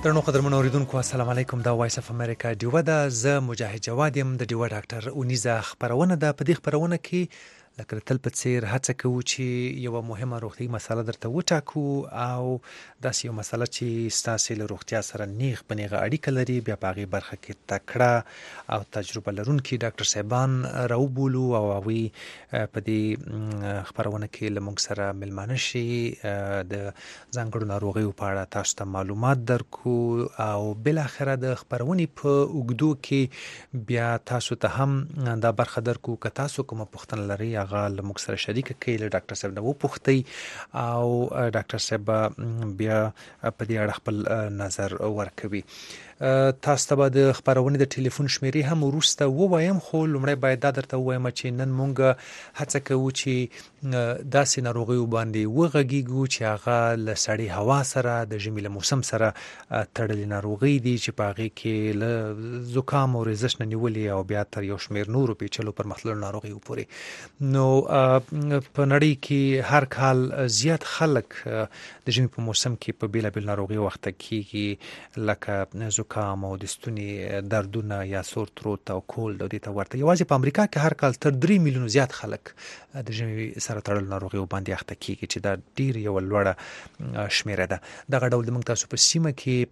درنو قدرمنو اوریدونکو السلام علیکم. دا وایس اف امریکا ډیوه ده. زه مجاهد جواد یم د ډیوه ډاکټر اونیزه خبرونه ده. په دې خبرونه کې لکه تل په څیر هڅه کوو چې یو مهمه روغتیایي مسله درته وټاکو او داسې یو مسله چې ستاسې له روغتیا سره نیغ په نیغه اړیکه لري، بیا په هغې برخه کې تکړه او تجربه لرونکي ډاکټر صاحبان راوبولو او هغوی په دې خبرونه کې له موږ سره ملمانه شي، د ځانګړو ناروغیو په اړه تاسو ته معلومات درکو او بالاخره د خبرونې په اوږدو کې بیا تاسو ته هم دا برخه درکو که تاسو کومه پوښتنه لرئ هغه له موږ سره شریکه کړئ، له ډاکټر صاحب نه وپوښتئ او ډاکټر صاحب بیا په دې اړه خپل نظر ورکوي. تاسو ته به د خبرونې د ټلیفون شمیرې هم وروسته ووایم، خو لومړی باید دا درته ووایم چې نن موږ هڅه کوو چې داسې ناروغیو باندې وغږیږو چې هغه له سړې هوا سره د ژمي له موسم سره تړلې ناروغۍ دي چې په هغې کې له زکام او رېزش نه نیولې او بیا تر یو شمېر نورو پیچلو پرمختللو ناروغیو پورې. نو په نړۍ کې هر کال زیات خلک د ژمي په موسم کې په بېلابېلو ناروغیو اخته کېږي، لکه زکام او د ستوني دردونه یا سور تروت او کولډ او دې ته ورته. یوازې په امریکا کې هر کال تر 3 میلیونو زیات خلک د ژمي سره تړلو ناروغیو باندې اخته کېږي چې دا ډېر یوه لوړه شمېره ده. دغه ډول د موږ تاسو په سیمه کې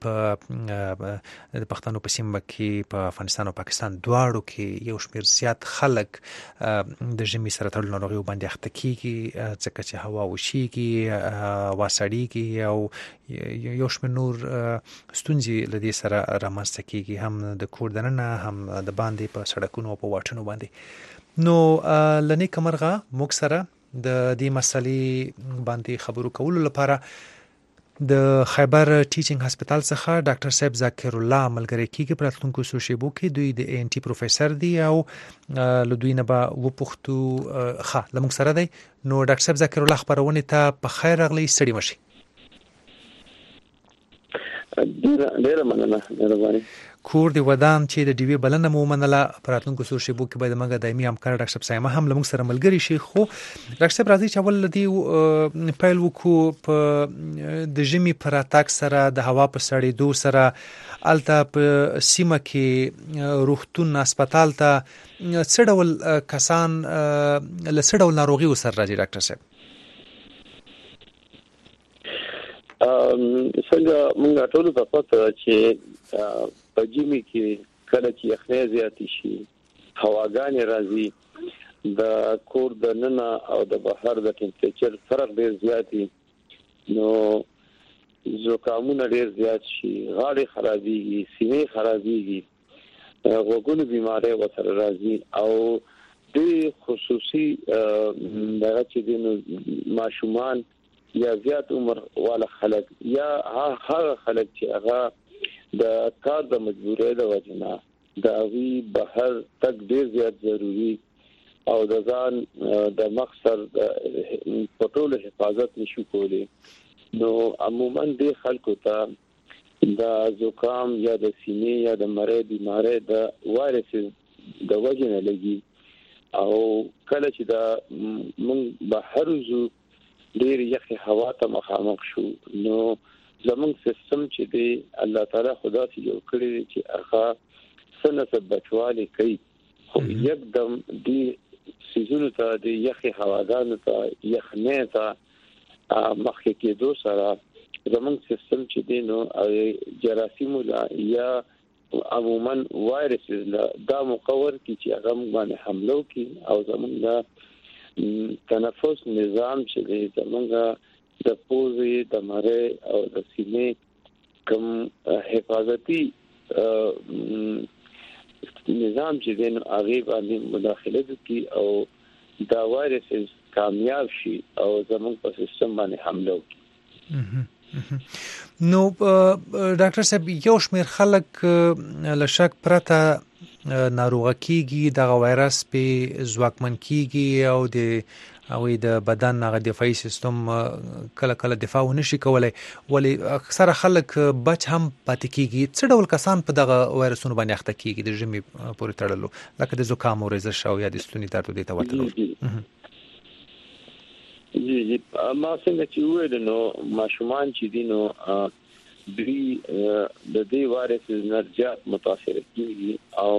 په د پښتنو په سیمه کې په افغانستان او پاکستان دواړو کې یو شمېر زیات خلک د ژمي سره تړلو ناروغیو باندې اخته کېږي، ځکه چې هوا وشیږي، هوا سړیږي او یو شمېر نور ستونزې له دې سره رامنځته کېږي، هم د کور دننه هم د باندې په سړکونو او په واټونو باندې. نو له نیکه مرغه موږ سره د دې مسلې باندې خبرو کولو لپاره د خیبر ټیچینګ هسپتال څخه ډاکټر صاحب ذاکر الله ملګری کېږي. په راتلونکو څو شیبو کې دوی د ANT پروفیسر دي او له دوی نه به وپوښتو. ښه، له موږ سره دی. نو ډاکټر صاحب ذاکر الله خبرونې ته په خیر راغلی، ستړي مه شئ. ډیره مننه، مهرباني. کور دی ودان چې د ډیوې بلنه مو ومنله. په راتلونکو څو شیبو کې به زموږ دایمي همکار ډاکټر صاحب سایمه هم له موږ سره ملګري شي. خو ډاکټر صاحب راځئ چې اول له دې پیل وکړو په د ژمي په راتګ سره د هوا په سړېدو سره هلته په سیمه کې روغتون هسپتال ته څه ډول کسان له څه ډول ناروغیو سره راځي ډاکټر صاحب؟ څنګه موږ ټول په پته چې په ژمي کې کله چې یخنۍ زیاتې شي، هواګانې راځي، د کور د ننه او د بهر د ټمپریچر فرق ډېر زیات وي، نو زکامونه ډېر زیات شي، غاړې خرابېږي، سینې خرابېږي، غوږونو بیماری ورسره راځي او د خصوصي دغه چې د ماشومان یا زیات عمر والا خلک یا هغه خلک چې هغه د کار د مجبورۍ د وجنه د وی بهر تک ډیر زیات ضروری او د ځان د مقصد پټول حفاظت نشو کولی، نو عموما د خلکو ته د زکام یا د سینې یا د مری بیماری د وایرس د وجنه لګي او کله چې د من بهر زو ډیر یخي هوا ته مخامخ شو، نو زمونږ سیستم چې دی الله تعالی خدا سي جوړ کړی چې هغه سنت بچوالی کوي، خو یکدم دی سيزونو ته د یخي هواګانو ته یخنۍ ته مخکې کېدو سره زمونږ سیستم چې دی نو جراثیم یا عموما وایرس دا مقور کی چې هغه باندې حمله کوي او زمونږ تنفس نظام چې دی زمونږ د پوزې د مری او د سینې کوم حفاظتي نظام چې دی نو هغه باندې مداخله کوي او دا وایرس کامیاب شي او زمونږ په سیستم باندې حمله کوي. نو ډاکټر صاحب یو شمېر خلک له شک پرته ناروغه کیږي، دغه وایرس په ځواکمن کیږي او د هغوی د بدن هغه دفاعي سیستم کله کله دفاع ونشي کولی، ولې اکثره خلک بچ هم پاتې کیږي. څه ډول کسان په دغه وایرسونو باندې اخته کیږي د ژمي پورې تړلو، لکه د زکام او رېزش او یا د ستوني درد دې ته ورته؟ جی ما څنګه چې وویل نو ماشومان چې دي نو د دې وایرس نرجات متاثر کیږي او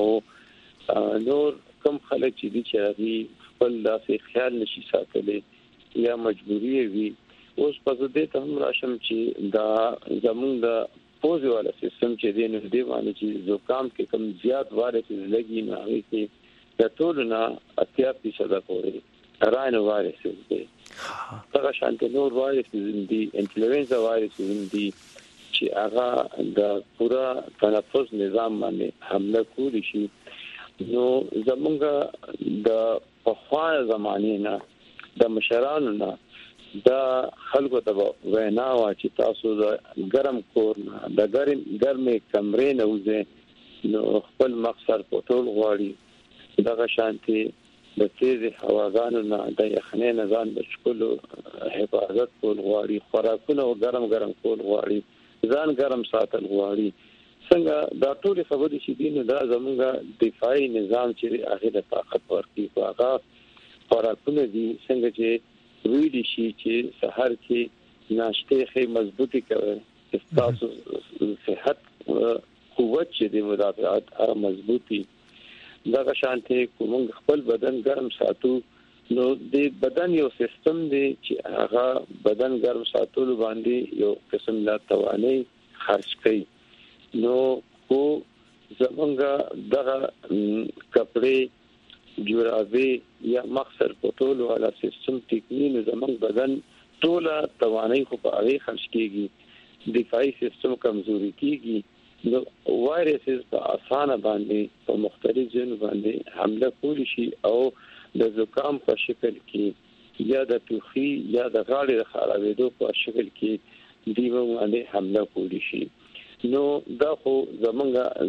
نور کم خلک چې دي چې خپل داسې خیال نشي ساتلی یا مجبوری وي اوس په دې ته هم راشم چې دا زموږ د پوزي والا سیستم چې دی نو دی باندې چې زکام کې کم زیات وایرس لګي نه هغه کې د ټول نه 80% پورې راینو وایرس دی هغه شانته نور وایرس دي انفلوئنزا وایرس دي چې هغه د پورا تنفس نظام باندې حمله کوي شي نو زمونږ د پخوا زمانه نه د مشرانو نه دا خلکو ته وینا وا چې تاسو د ګرم کور نه د ګرمې کمرې نه وځئ نو خپل مقصد په ټول غواړي دغه شانتي د تیز هواګانو نه د یخنۍ نه ځان بچولو حفاظت کول غواړي خوراکونه ګرم کول غواړي ځان ګرم ساتل غواړي څنګه دا ټول خبرې چې دي نو دا زموږ دفاعي نظام چې هغه طاقت ورکړي هغه خوراکونه دي څنګه چې ویل شي چې سحر کې ناشته خې مضبوطی کوي تاسو صحت قوت چې د مدافعات مضبوطی دا شانته کوم خپل بدن ګرم ساتو نو د بدن یو سیستم دی چې هغه بدن ګرم ساتلو باندې یو قسم لا توانای خرج کوي نو کو زمونږ دغه کپڑے جورابې یا مخسر پټول والا سیستم ټیکنین زمونږ بدن ټول توانای خو په هغه خرج کیږي دفاعي سیستم کمزوري کیږي نو وایرسز په اسانه باندې په مختلف ځین باندې حمله کولی شي او د زکام په شکل کې یا د توخي یا د غاړې خرابېدو په شکل کې دیو باندې حمله کولی شي نو دا خو زمونږ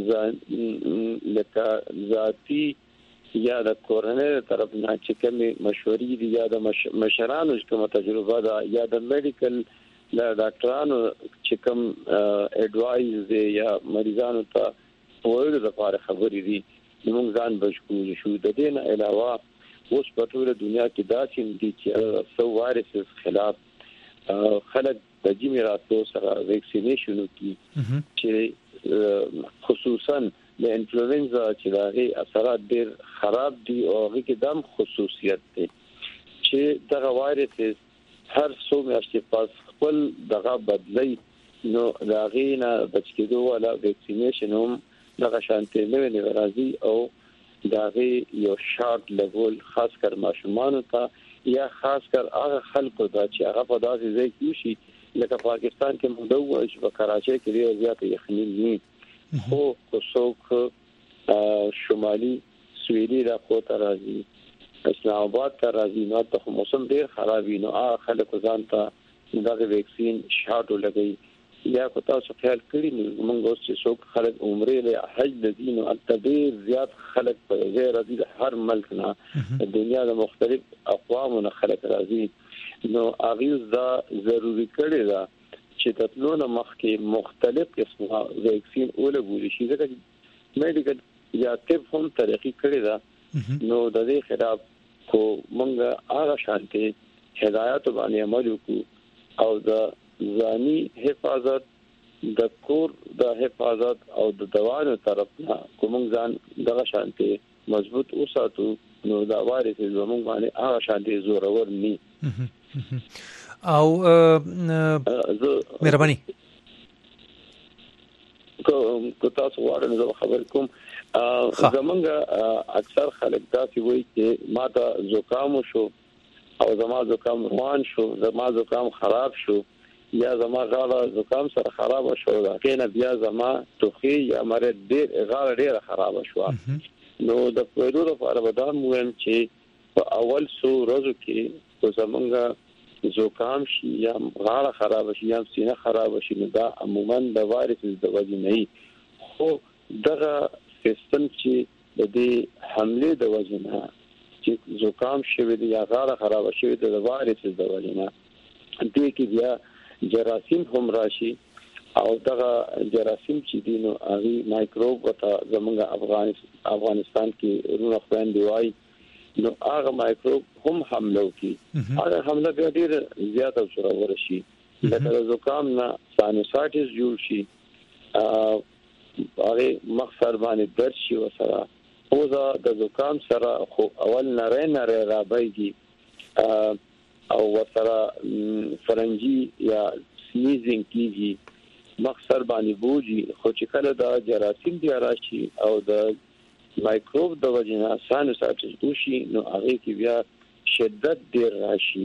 لکه ذاتی یا د کورنۍ طرف نه چې کومه مشورې دي یا د مشرانو کومه تجربه ده یا د میډیکل لا ډاکټرانو چې کوم اډوایز دی یا مریضانو ته وایي د لپاره خبرې دي موږ ځان بچو شو د دې نه علاوه اوس په ټول دنیا کې داسې دي چې سو وایرس خلاف خلک د جمی راتلو سره ویکسینیشن کوي چې خصوصا د انفلوئنزا چې دغه اثرات ډېر خراب دي او هغه کې دم خصوصیت دي چې دغه وایرس هر څو میاشتې پس خپل دغه بدلی نو دغه نه بچ کېدو ولا ویکسینیشن هم دغه شانتي نه راځي او دغه یو شارټ لګول خاص کر ماشومان ته یا خاص کر هغه خلکو ته چې هغه په داسې ځای کې شي لکه پاکستان کې مودو چې په کراچۍ کې ډېر زیات یخني نه خو څوک شمالي سویلي راکوټ راځي اسلام آباد ته راځي نو ته موسم ډېر خرابې نو هغه خلکو ځان ته دغه ویکسین شاټ لګي یا کو تاسو خیال کړی موږ اوس چې څوک خلک عمره له حج د دین او ډېر زیات خلک په غیر دي هر ملک نه د دنیا د مختلف اقوامو نه خلک راځي نو اغیز دا ضروری کړی دا چې تطلونه مخکې مختلف قسمه ویکسین ولګول شي ځکه میډیکل یا طب هم ترقی کړی دا نو د دې خلاف کو موږ هغه شانتي هدایت باندې عمل وکړو او د ځاني حفاظت د کور د حفاظت او د دوانو طرف نه کوم ځان دغه شانتي مضبوط اوساتو نو دا وایرس زموږ باندې هغه شانتي زورور ني او مهرباني کو تاسو واره خبر کوم زمونږ اکثر خلک تاسو وایي چې ما ته زکام شو او زما زکام روان شو زما زکام خراب شو یا زما غاړه زکام سره خراب شو دا کینه بیا زما توخي یا مرید ډېر غاړه ډېر خراب شو نو د پیرو لپاره ودان مهم چې په اول سو ورځو کې زمونږ زکام شي یا غاړه خراب شي یا سینه خراب شي نو دا عموما د وایرس د وجې نه خو دغه سیستم چې د دې حمله د وجې نه چې زکام شوی دی یا غاړه خراب شوی دی د وایرس د وجې نه دې کې بیا جراثیم هم راشي او دغه جراثیم چې دینو هغه مایکروب وته زمونږ افغانستان کې رونه خوان دی وای نو هغه مایکروب هم حمله کوي هغه حمله بیا ډیر زیات او سره ورشي لکه زکام نه ساینوسایټس جوړ شي هغه مخسر باندې درد شي وسره پوزه د زکام سره خو اول نری رابایږي او وسره فرنجي یا سنیزینګ کیږي مخسر باندې بوجي خو چې کله د جراثیم دی راشي او د مایکروب د وجنه ساینوسایټس دوشي نو هغه کې بیا شدت ډیر راشي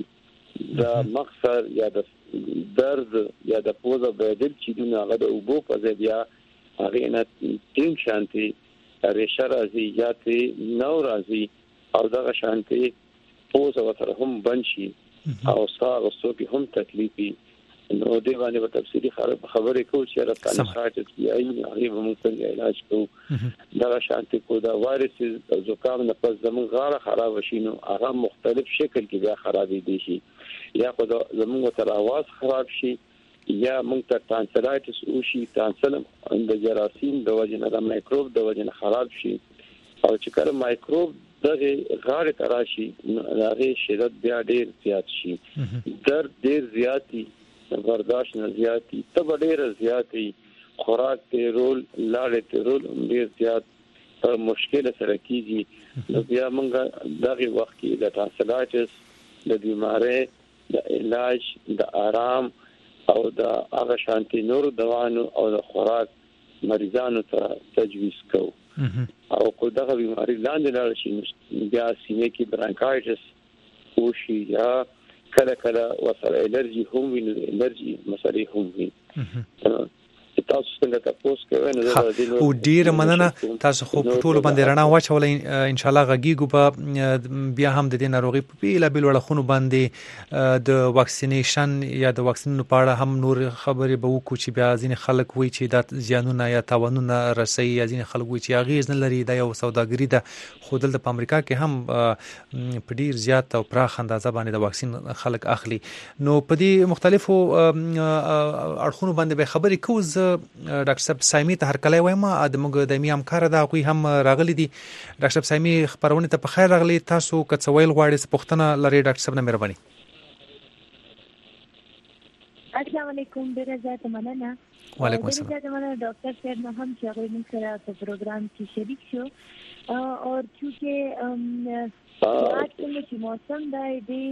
د مخسر یا د درد یا د پوزه بدل چې دونه هغه د اوبو په ځای بیا هغه نه تین شانتي ریشه راځي یا ته نو راځي او دغه شانتي پوزه وتر هم بنشي او ساه وسوکي هم تکلیفي نو دی باندې په تفصیلی خبرې کوو چې راځي ساعت کې هغه به موږ څنګه علاج کوو دا شانتي کو دا وایرس زکام نه پس زمون غاړه خراب شي نو هغه مختلف شکل کې بیا خرابې دي شي یا خو زمون تر आवाज خراب شي یا موږ ته ټانسلایټس وشي ټانسل د جراثیم د وجنه د مایکروب د وجنه خراب شي او چې کله مایکروب دغه غاړه تراشي هغه شدت بیا ډیر زیات شي درد ډیر زیاتی برداشت نه زیاتی تب ډیر زیاتی خوراک ته رول لاړې ته رول ډیر زیات مشکل سره کیږي نو بیا موږ دغه وخت کې د ټانسلایټس د بیماری د علاج د آرام او د هغه شانتي نور دوانو او د خوراک مریضانو ته تجویز کوو او کو دغه بیماری لاندې لاړ شي بیا سینې کې برانکایټس وشي یا کله وسره الرجی هم وي الرجی مسلې هم وي تاسو څنګه تاسو کوئ نو او ډیر مننه تاسو خو ټول باندې رڼا واچولې ان شاء الله غږیږو په بیا هم د دې ناروغي په بیل وړخونو باندې د واکسینیشن یا د واکسینونو په اړه هم نور خبرې به وکړو چې بیا ځینې خلک وایي چې د زیانونه یا تاوانونه رسي یا ځینې خلک وایي چې اغیز نه لري دا یو سوداګری ده خو دلته په امریکا کې هم په ډیر زیات او پراخ اندازه باندې د واکسین خلک اخلي نو په دې مختلفو اړخونو باندې به خبرې کوو ډاکټر صاحب سایمي ته هر کله وایم د موږ د می همکار دا کوئی هم راغلي دي ډاکټر صاحب سایمي خبرونه ته په خیر راغلي تاسو کڅویل غواړئ پښتنه لري ډاکټر صاحب نه مهرباني السلام علیکم ډیره زیاته مننه وعلیکم السلام ډیره مننه ډاکټر صاحب نو هم چې هغه موږ سره په پروګرام کې شریک شو او چونکه رات کې موسم دی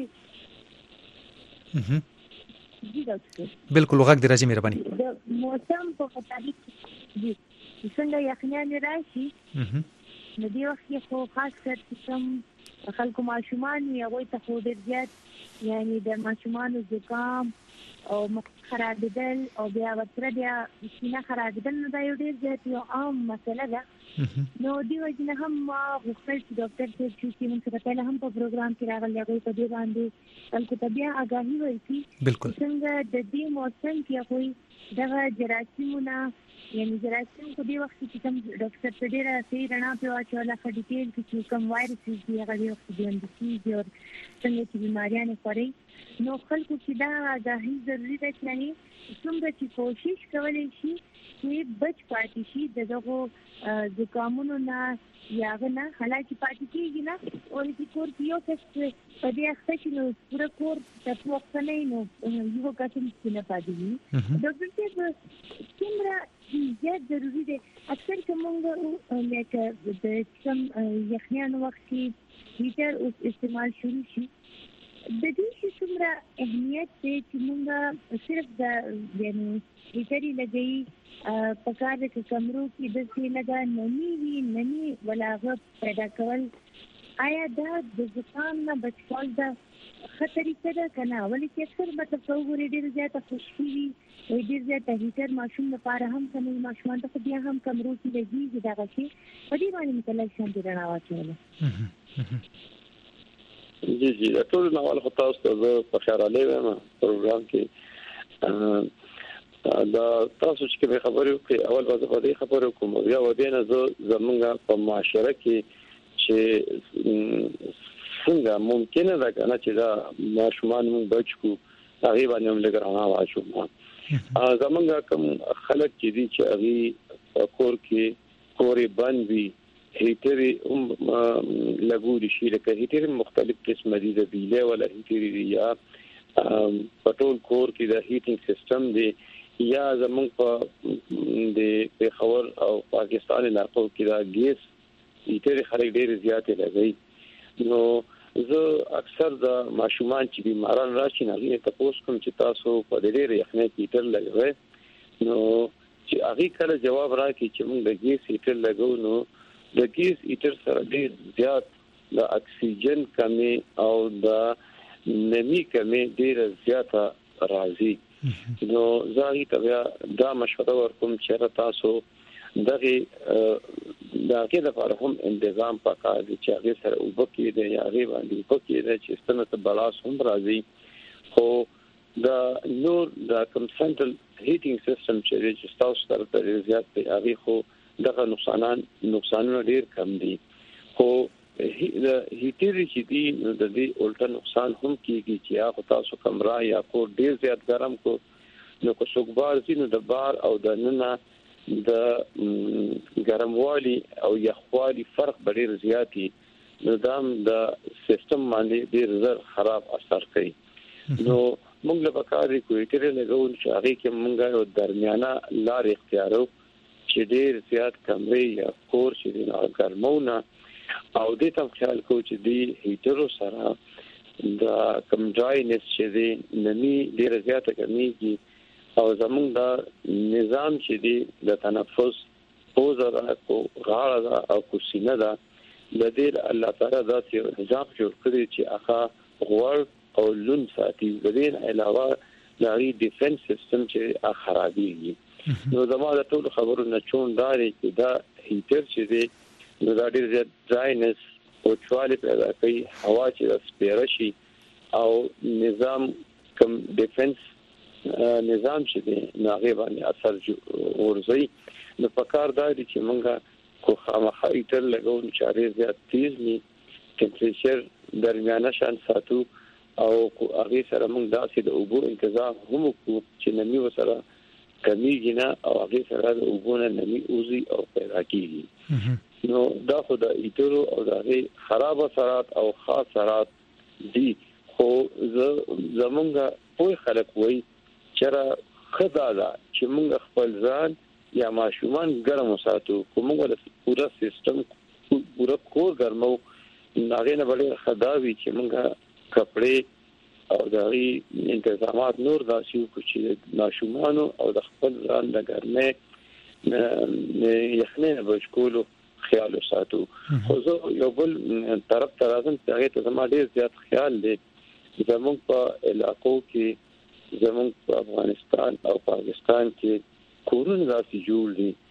بالکل وغږ دی راځي مهرباني د موسم په مطابق دي څنګه یخنیان راشي نو دی وخت کې خو خاص کر چې خلکو ماشومان یا وای ته خو ډیر زیات یعنی د ماشومان زکام او خرابېدل او بیا ورته بیا سینه خرابېدل نو دا یو ډیر زیات یو عام مسله ده نو دی وجنه هم غوښتل چې ډاکټر صاحب چې موږ سره کله هم په پروګرام کې راغلی هغه په دې باندې خلکو ته بیا آگاهي ورکړي بالکل څنګه د دې موسم کې کوئی دغه جراثیمونه یعنی جراثیم په دې وخت کې کوم ډاکټر په ډیره صحیح رڼا په واچوله په ډیټیل کې کوم وایرس دی هغه د اکسیجن ډیزیز او څنګه چې بیماریاں خوري نو خلکو کې دا آگاهي ضروري ده چې څنګه چې کوشش کولای شي چې بچ پاتې شي دغه زکامونو نه یاغه نه حالکه پاتې کیږي نه او چې کور یو کس په دې اخته چې نو پورا کور تاسو وخت نه نو یو کس نه پاتې دي ډاکټر صاحب څنګه زیات ضروری دی اکثر کومه لکه د کوم یخنیانو وخت کې هیټر استعمال شروع شي د دې څومره اهمیت دی چې موږ صرف د یعنی هیټري لګي په کار کې کمرو کې د څه لګا نمی ولاغه پیدا کول آیا دا د زکام نه بچول دا خطرې څه کنه ولې چې اکثر مطلب څو ډیر زیاته خوشحالي وي ډیر زیاته هیټر ماشوم لپاره هم کومي ماشومان ته بیا هم کمرو کې لګي دا غشي په دې باندې متلای شم چې راوړل جی دا ټول نو ول خطا استاد په خیراله وایم پروګرام کې دا تاسو چې خبرې وکړي اول وظیفه دې خبرې کوم یا ودینه زمونږ په معاشره کې چې څنګه ممکنه ده کنه چې دا ماشومان موږ بچو هغه باندې موږ لګرانه واچو زمونږ کوم خلک چې دي چې هغه کور کې کوري بند وي هیټری لګوري شي لکه هیټری مختلف قسم دي د بیله ولا هیټری یا پټول کور کې د هیټینګ سیستم دی یا زمونږ په د پیښور او پاکستان علاقو کې دا ګیس هیټر خلک ډېر زیات لګي نو زه اکثر د ماشومان چې بیماران راشي نه غوښتل تاسو کوم چې تاسو په ډېر یخنۍ کې هیټر لګوي نو چې هغه کله جواب راکړي چې موږ د ګیس هیټر لګو نو د ګیس هیټر سره ډېر زیات د اکسیجن کمی او د نمی کمی ډیر زیاته راځي نو زاهي تبع دا مشوره ورکوم چې تاسو دغه کې د فارهم تنظیم پکار دي چې هغه سره وبکې دي یا هغه باندې وبکې دي چې ستنه ته بلاس هم راځي خو دا نور د کوم سنټرل هیټینګ سیستم چې تاسو سره ډیر زیات دی هغه خو دغه نقصانونه ډیر کم دي خو هیټر چې دی نو د دې الټا نقصان هم کیږي چې هغه تاسو کمره یا کو ډیر زیات ګرم کو نو کو څوکبار زینو د بار او د ننه د ګرموالي او یخوالي فرق ډیر زیاتی نو دام د سیستم باندې ډیر زر خراب اثر کوي نو موږ له پکاري کوی کړي لګو چې هغه کې موږ یو درمیانه لار اختیارو چې ډیر زیات کمرې یا کور چې نه ګرمونه او دې ته خیال کو چې دی هیټرو سره د کم ډراینس چې دی نمی ډیر زیاته کمیږي او زمونږ د نظام چې دی د تنفس پوزه کو غاړه او کو سینه ده د دې الله تعالی داسې نظام جوړ کړی چې هغه غوړ او لون ساتي د دې علاوه د ډیفنس سیستم چې خرابېږي نو زموږ د ټول خبرو نه چون داري چې دا هیټر چې دی نو دا ډیر زیات ډراینس او چواله پیدا کوي هوا چې سپیره شي او نظام کوم ډیفنس نظام چې دی ناغه باندې اثر ورزي نو پکار دا دي چې مونږه کو خامخا هیټر لګو چې ډیر زیات تیز ني ټمپریچر درمیانه شان ساتو او کو هغه سره مونږ داسې د اوبو انتظام هم کو چې نمی وسره کمیږي نه او هغه سره د اوبو نه نمی اوزي او پیدا کیږي نو دا خو د ایټرو او د خراب اثرات او خاص اثرات دي خو زمونږ په خلک وای چې خدای چې مونږ خپل ځان یا ماشومان ګرم وساتو کومه د پورا سیستم پورا کور ګرمو ناغه نه بلې خداوي چې مونږ کپڑے او د انتظامات نور داسې کوچې ماشومان او د خپل ځان د ګرمه یخنه بچکولو خیال وساتو خو زه یو بل طرف ته راځم چې هغه ته زما ډیر زیات خیال دی زموږ په علاقو کې زموږ په افغانستان او پاکستان کې کورونه داسې جوړ دي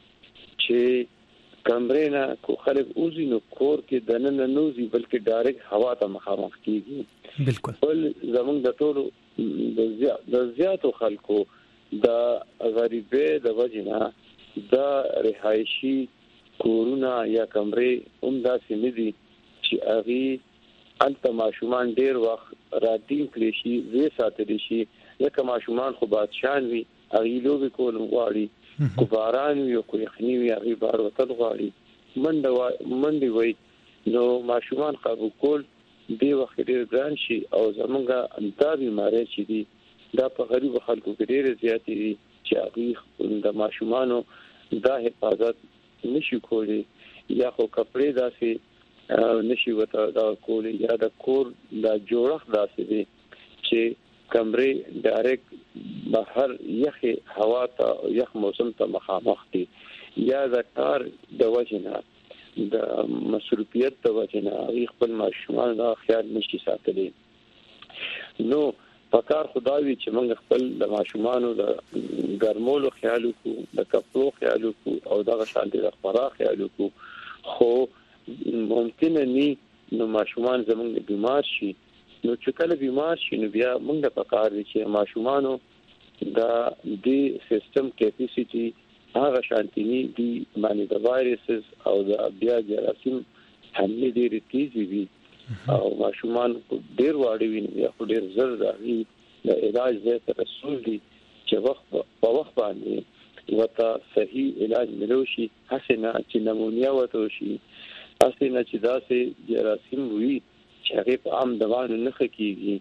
چې کمرې نه کو خلک اوزي نو کور کې دننه نوزي بلکې ډایرکټ هوا ته مخامخ کیږي بالکل بل زموږ د ټولو د زیاتو خلکو د غریبې د وجنه د رهایشي کورونه یا کمرې هم داسې نه دي چې هغه انت ماشومان ډیر وخت راتین کلی شي زی ساتل شي لکه ماشومان خو بادشاہان وي هغه لوبي کول غواړي کو باران وي کو یخني وي هغه بار وتل غواړي منډي وي نو ماشومان قابو کول دی وخت ډیر ګران شي او زمونږه انتا بیماری چې دي دا په غریب خلکو کې ډیر زیات دي چې هغه د ماشومانو دا حفاظت نشي کولی یا خو کپڑے داسې نشي وته دا کولی یا د کور دا جوړخ داسې دي چې کمرې ډایرکټ بهر یخ هوا ته یخ موسم ته مخامخ دي یا د کار د وجنه د مصروفیت د وجنه خپل ماشومان دا خیال نشي ساتلی نو پکار خدای چې موږ خپل د ماشومانو د ګرمولو خیال وکړو د کپړو خیال وکړو او د شانتي د خوراک خیال وکړو خو ممکن نه نو ماشومان زموږ بیمار شي نو چې کله بیمار شي نو بیا موږ پکار دي چې ماشومانو د دې سیستم کیپیسټي هغه شانتي دي باندې د وایرسز او د بیا جراثیم حمله ډېر تیزی وي او ماشومان ډیر واړی وي یا ډیر زر راځي د علاج زه رسول دي چې وخت په وخت باندې وته صحیح علاج ملوشي حسنه چې نمونیا وته شي حسنه چې داسې جراثیم وي چې هغه په عام دوانو نه خکېږي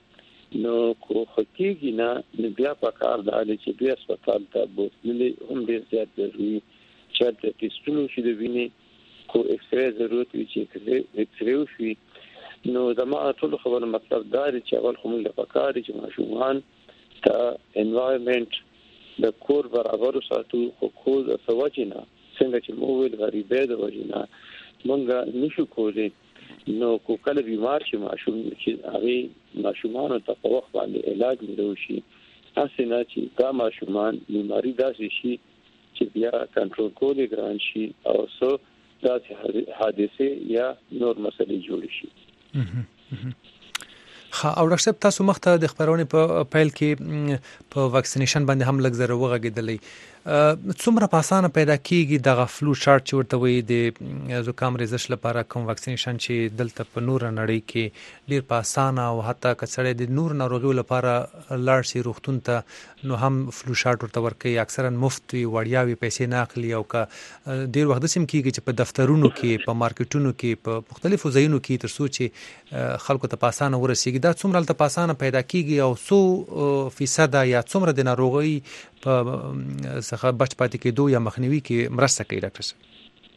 نو کو حقیقي نه بیا په کار د اړ چې بیا هسپتال ته بوتلې هم ډیر زیات ضروري چې د ټیسټونو شي د وینې کو ایکس ری ضرورت وي چې ایکس ری وشي نو زما ټول خبره مطلب دا دی چې اول کوم د پکاري چې ماشومان ته انوایرنمنت د کور برابر ساتو خو د سوچینا څنګه چې مو ویل غریبې د وجینا مونږه نشو کولای نو کو کله بیمار شي ماشوم چې هغه ماشومان ته په وخت باندې علاج ملو شي اسنه چې دا ماشومان بیماری داسې شي چې بیا کنټرول کولای ګران شي او سو داسې حادثه یا نور مسلې جوړ شي او ډاکټر صاحب تاسو مخته د خبرونه په پیل کې په ویکسینیشن باندې هم لږ زره وغږیدلې څومره په اسانه پیدا کیږي د غفلو شارټ چې ورته وي د زکام ریزش لپاره کوم ویکسینیشن چې دلته په نور نړۍ کې ډیر په اسانه او حتی کڅړې د نور ناروغیو لپاره لاړ شي روغتون ته نو هم فلو شارټ ورته ورکوي اکثرا مفت وي وړیاوي پیسې نه اخلي او که ډیر وخت سم کیږي چې په دفترونو کې په مارکیټونو کې په مختلفو ځایونو کې تر څو چې خلکو ته په اسانه ورسیږي دا څومره ته په اسانه پیدا کیږي او 100% یا څومره د ناروغي په څخه بچ پاتې کېدو یا مخنیوي کې مرسته کوي ډاکټر صاحب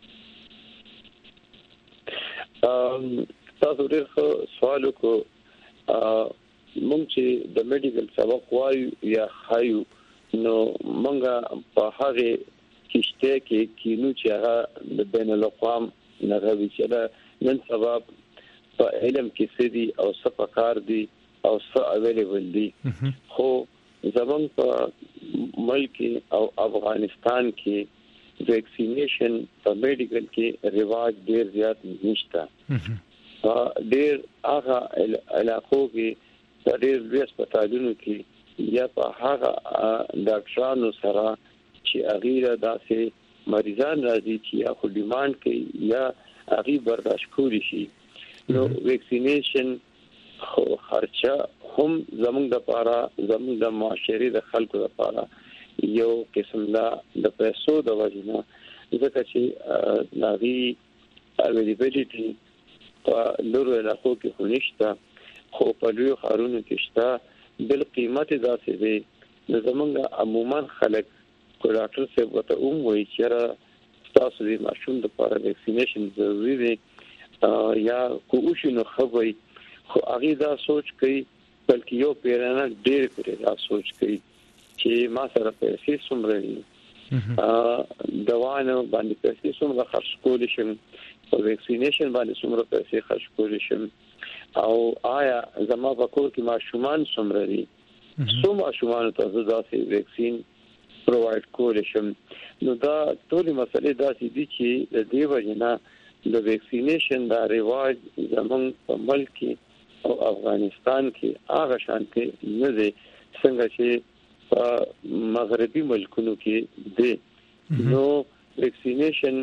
تاسو ډېر سوال وکړو مونږ چې د میډیکل سبق وایو یا خایو نو مونږه په هغه کشته کې کینو چې هغه د بین الاقوام نغوي چې نن سبب په علم کې سدي او صفقار دي او څه اویلیبل دي خو زمون په ملک او افغانستان کې ویکسینیشن په میډیکل کې رواج ډیر زیات نشته ډیر هغه علاقو کې ډیر لوی هسپتالونو کې یا په هغه ډاکټرانو سره چې هغه داسې مریضان راځي چې یا خو ډیماند کوي یا هغه برداشت کوي شي نو ویکسینیشن خرچه هم زموږ د لپاره زموږ د معاشري د خلکو لپاره یو قسم د پیسو د وجنه ځکه چې ناوی اویلیبیلیټي په لورو علاقو کې هنشته خو په لوی خارونو کې شته بل قیمت داسې دی زموږ عموما خلک کو ډاکټر صاحب وته وایي چې تاسو د ماشوم د لپاره ویکسینیشن ضروري دی یا کوشش نو خوي خو هغه دا سوچ کوي بلکې یو پیرانه ډېر پرې دا سوچ کوي چې ما سره پیسې څومره دي دواونه باندې پیسې څومره خرج کول شم او ویکسینیشن باندې څومره پیسې خرج کول شم او آیا زما په کور کې ماشومان څومره دي څو ماشومان ته داسې ویکسین پرووایډ کول شم نو دا ټول مسلې داسې دي چې د دې وجنه د ویکسینیشن دا رواج زمون په ملک او افغانستان کې هغه شانتي نه دي څنګه چې په مغربي ملکونو کې دي نو ویکسینیشن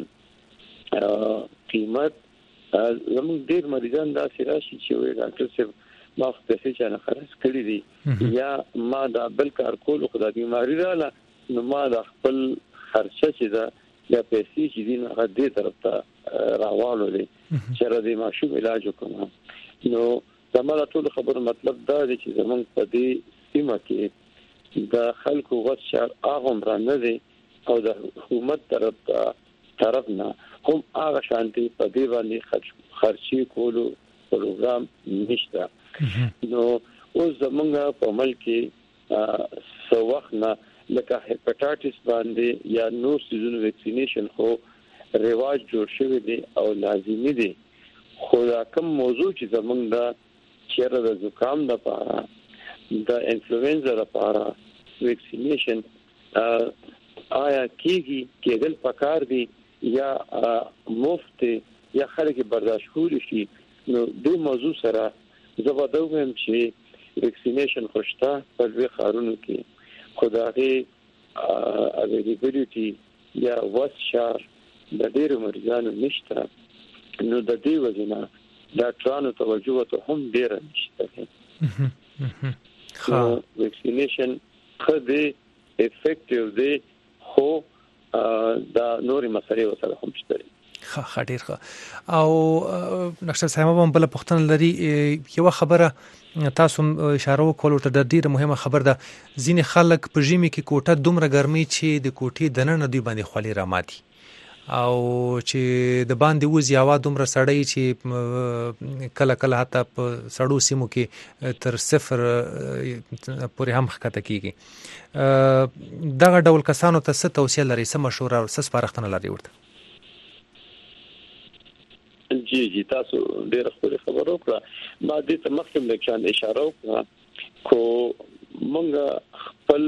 قیمت زموږ ډېر مریضان دا سراشي چې وي ډاکټر صاحب ما پیسې چې نه خرڅ کړې دي یا ما دا بل کار کول خو د بیماری رااله نو ما د خپل خرچه چې دا یا پیسې چې دي هغه دې طرف ته راوالو دي چې را دې ماشوم علاج وکړم نو زموږ ټول خبر مطلب دا دی چې زموږ په دې سیمه کې د خلکو غوښتل هغه را نه دي او د حکومت طرف نه هم هغه شانتي په دې باندې خرچي کولو پروګرام نشته نو اوس زموږ په ملک کې څو وخت نه لکه هپاتایټس باندې یا نور سيزون ویکسینیشن خو رواج جوړ شوی دی او لازمي دی خو دا کوم موضوع چې زموږ د چیرې د زکام لپاره د انفلوئنزا لپاره ویکسینیشن آیا کېدل پکار دي یا مفت یا خلک برداشت کولی شي نو د موضوع سره زبردو هم چې ویکسینیشن خوشته په لوی خارونو کې خدای اویلیبیلیټي یا واسشار د ډېر مریضانو نشته نو د دې وجنه ډاکټرانو توجه ته هم ډیر نشته خو ویکسینیشن خدي افیکټیو دی خو دا نوري مسلې وسره هم شته خاطر او ډاکټر صاحب هم بل پښتون لري یو خبره تاسو اشاره وکړو ته د ډیره مهمه خبر ده ځینې خلک په ژمي کې کوټه دومره ګرمي چې د کوټې دننه دوی باندې خولي راماتي او چې د باندې وځي هوا دومره سړی چې کله کله حتی په سړو سیمو کې تر 0 پورې هم ښکته کیږي دغه ډول کسانو ته څه توصیه لري څه مشوره او څه سپارښتنه لري ورته جی تاسو ډېر خبرې خبرو کړه ما دې ته مخکې لکشان اشاره وکړه کو مونږ خپل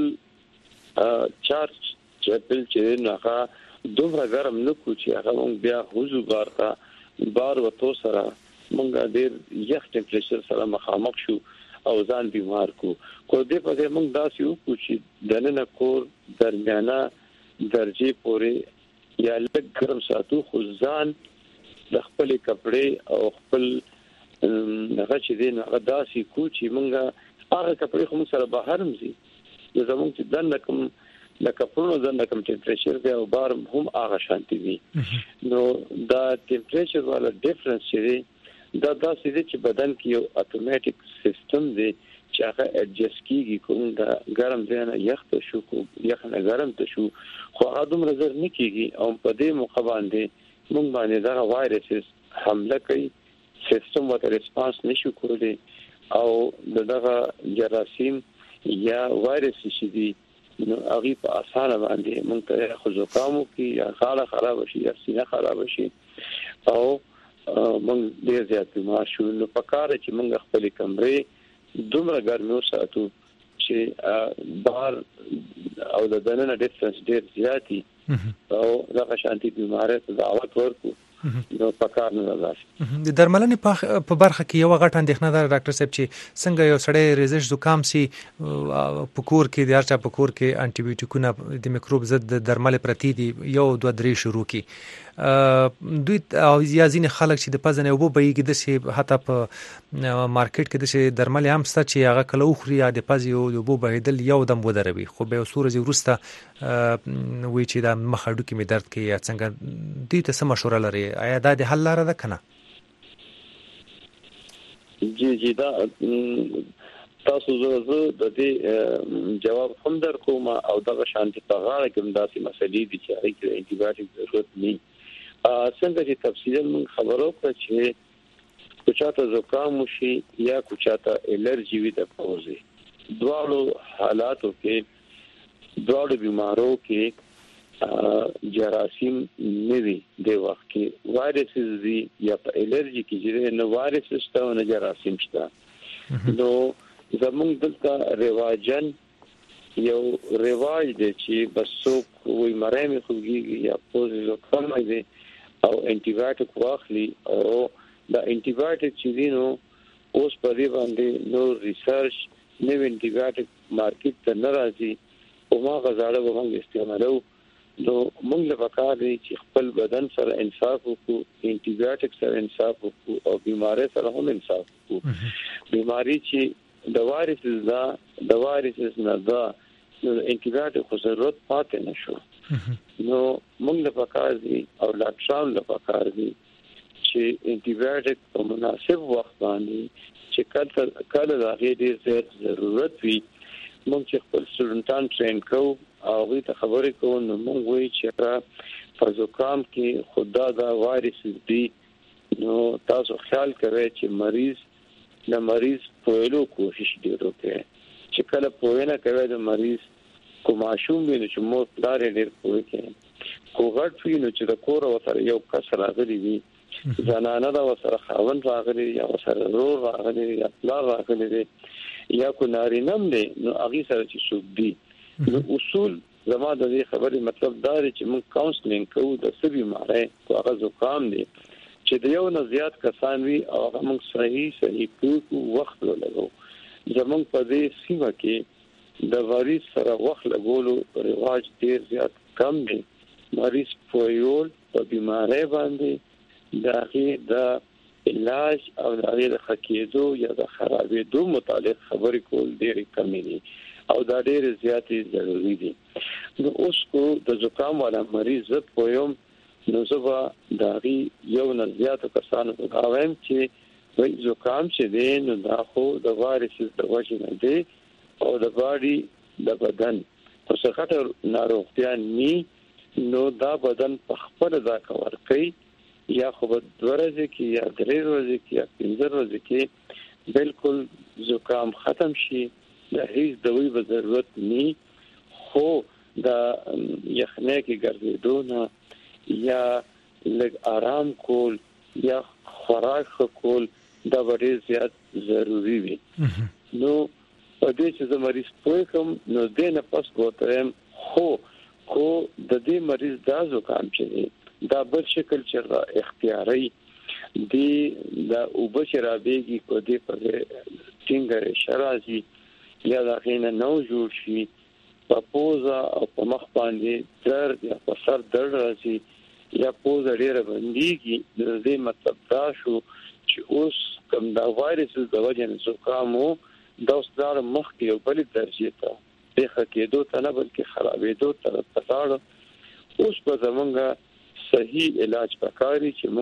چارج چپل چې نه دومره ګرم نه کو چې هغه مونږ بیا حضور غارته بار وته سره مونږ ډېر یخ ټمپریچر سره مخامخ شو او ځان بیمار کو دې په دې مونږ داسې وکړو چې دننه کور درمیانه درجه پورې یا لږ ګرم ساتو خو ځان د خپل کپڑے او خپل هغه چې دین هغه داسې کو چې مونږه هغه کپڑے خو موږ سره بهر مزي زموږ چې دنه کوم د کپړو دنه کوم ټمپریچر دی او بار هم هغه شانتي دي نو دا ټمپریچر والا ډیفرنس چې دا داسې دي چې بدن کې یو اتوماتیک سیستم دی چې هغه اډجست کیږي کوم دا ګرم دی نه یخ ته شو کو یخ نه ګرم ته شو خو هغه دومره زر نه کیږي او په دې مخابان دی مونږ باندې دا وایرسز حمله کوي سیستم ورته ریسپانس نشي کولی او دغه جراثیم یا وایرس چې دي نو هغه په اسانه باندې مونږ ته خو زکامو کې یا غاړه خراب شي یا سینه خراب شي او مونږ ډیر زیات بیمار شو نو پکاره چې مونږ خپل کمرې دومره ګرمو ساتو چې بار او د دننه ډیفرنس ډیر زیاتی او دا شانتي بیماره ته دعوت ورکو نو پکار نه راځي د درملنې په برخه کې یو غټ اندېښنه ده ډاکټر صاحب چې څنګه یو سړی ریزش زکام سي په کور کې د هرچا په کور کې انټي بیوټیکونه د میکروب ضد درمل پرتی دي 1-2-3 شروع کی دوی او یا ځینې خلک چې د پزنه وبو بېګي د شي حتی په مارکیټ کې د شي درمل هم ست چې هغه کله خوري یا د پز یو وبو بېدل یو دم ودروي خو به سورې ورسته وی چې د مخاډو کې می درد کوي یا څنګه دوی ته سم مشوره لري آیا دا د حل لاره ده کنه جی دا تاسو زه د دې جواب هم در کوم او دغه شانتي په غاړه کې داسې مسلې دي چې هغه کې انټي بایوټیک ضرورت نه څنګه چې تفصیلا من خبرو کړ چې کوچاته زکام شي یا کوچاته الرجی وي د پوزي دواړو حالاتو کې دواړو بیمارو کې جراثیم نوي د وخت کې وایرسز دي یا په الرجی کې چې نو وایرسز ته نه جراثیم شته نو زمونږ دلته رواجن یو رواج دی چې بسو وي مرامي خوږي یا پوزي زکام دی او انټي بایوټیک واخلي او دا انټي بایوټیک چې دینو اوس په دې باندې نو ریسرچ نو انټي بایوټیک مارکیټ ته ناراضي او ما غزاړه به موږ استعمالو نو موږ له پکار دي چې خپل بدن سره انصاف وکړو انټي بایوټیک سره انصاف وکړو او بیماری سره هم انصاف وکړو بیماری چې د وایرسز نه دا نو انټي بایوټیک ضرورت پاتې نشو نو موږ له پکار دي او ډاکټرانو له پکار دي چې انټي بایوټیک په مناسب وخت باندې چې کله د هغې ډېر ضرورت وي موږ چې خپل سټوډنټان ټرین کوو او هغوی ته خبرې کوو نو موږ وایو چې په زکام کې خدا دا وایرسز دي نو تاسو خیال کوئ چې مریض پوهلو کوشش ډېر وکړي چې کله پوهنه کوي د مریض کو معشوم وي چې مور پلار ډېر پوهه کوي کو غټ وي نو چې د کور وسره یو کس راغلی وي زنانه دا وسره خاوند راغلی یا وسره رور راغلی یا پلار راغلی دی یا کو نارینم دی نو هغه سره چې څوک دی نو اصول زما د دې خبرې مطلب دا دی چې موږ کاونسلینګ کوو د سبي ماره کو هغه زکام دی چې د یو نه زیات کسان وي او هغه موږ صحیح کوو وخت ولګو زمونږ په دې سیمه کې د وایرس سره وخت لګولو رواج ډیر زیات کم دی مریض پویول په بیماری باندې د علاج او د خکېدو یا د خرابېدو متعلق خبرې کول ډیر کم دي او دا ډیر زیاتې ضروری دي نو اوس کو د زکام والا مریض پویم نو زبا داغي یو نه زیات کسانو غواړم چې وای زکام چې دی نو دا خو د وایرس د وجې نه دی او د باډي د بدن په څخه ناروغتیا ني نو دا بدن په خپل دا کور کوي یا خو د ورځې کې یا درې ورځې کې یا 15 ورځې کې بالکل زکام ختم شي د هیڅ دوی به ضرورت ني خو دا یخنۍ کې ګرځېدو یا لږ آرام کول یا خوراک کول دا ډېر زیات ضروری وي نو په دې چې د مریض په کوم نو د نه پس کوترم خو د دې مریض دا زکام چې دا بل شکل چې اختیاري دی دا وبشرابېږي په دې په څنګه شرازي یا دا غینه نو جوړ شي په پوزا او په مخ باندې درد یا په سر درد راځي یا پوزا ډیره بنديږي د دې مطلب دا شو چې اوس کوم دا وایرس د وجه نه زکامو دا اوس د مخ کې یو بل درجه ته د خکېدو ته نه بلکې خرابېدو ته پټاړ اوس په زمونږه صحیح علاج پکاري چې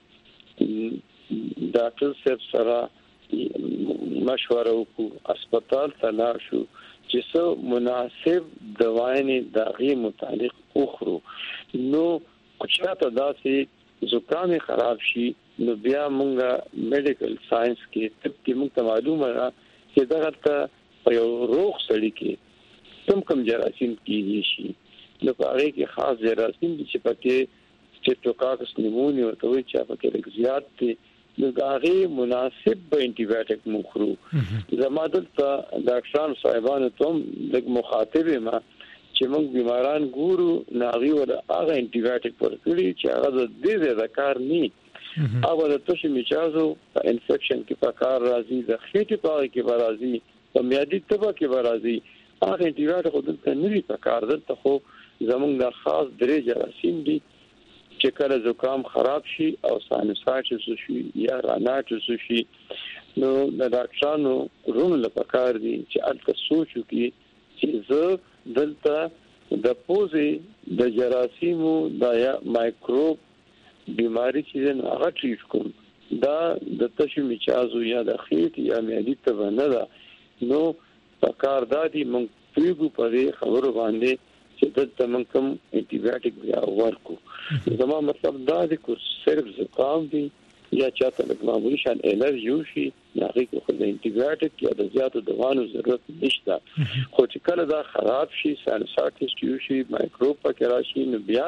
مونږه ډاکټر صاحب سره مشوره وکړو هسپتال ته لاړ شو چې څو مناسب دوايانې دغه متعلق اخرو نو چاته داسې زکام خراب شي نو بیا مونږه میډیکل ساينس کې طب کې مونږ معلومه ده چې دا ته یو روغ سړی کې کم جراثیم کیږي شي نو په هغه کې خاص جراثیم چې پکې سټریپټوکاکس نیمونیا او توي چې پکې لږ زیات دي نو هغه مناسب به انټي بایوټیک مخرو زمادل ته ډاکټرانو صاحبانو ته لږ مخاطب ما چې موږ بیماران ګورو ناغي ولا هغه انټي بایوټیک ورکړي چې هغه د دې د کار نه او د تشو میچازو انفیکشن کې پکار راځي د خېټې په کې راځي په میادي تبه کې راځي هغه انټي بایوټیک د نوې پکار دلته خو زمونږ د خاص درې جراثیم دي چې کله زکام خراب شي او ساینسایټس شي یا رانایټس شي نو د ډاکټرانو رونو لپاره دي چې الته سوچو کې چې زه دلته د پوزې د جراثیمو د یا مایکروب بیماری چې هغه ټریټ کوم دا د تشو میچازو یا د خېټ یا معدې ته نه ده نو پکار دادي مونږ پیګو پرې خبرو باندې چې دلته مونږ کوم انټي بایوټیک بیا ورکو زما مطلب دا دی چې صرف زکام دی یا چاته د معمولی شان الرجی شي هغه کې د انټي بایوټیک یا د زیاتو دواونو ضرورت نشته خو چې کله دا خراب شي ساینسایټس شي مایکروب پکې راشي نو بیا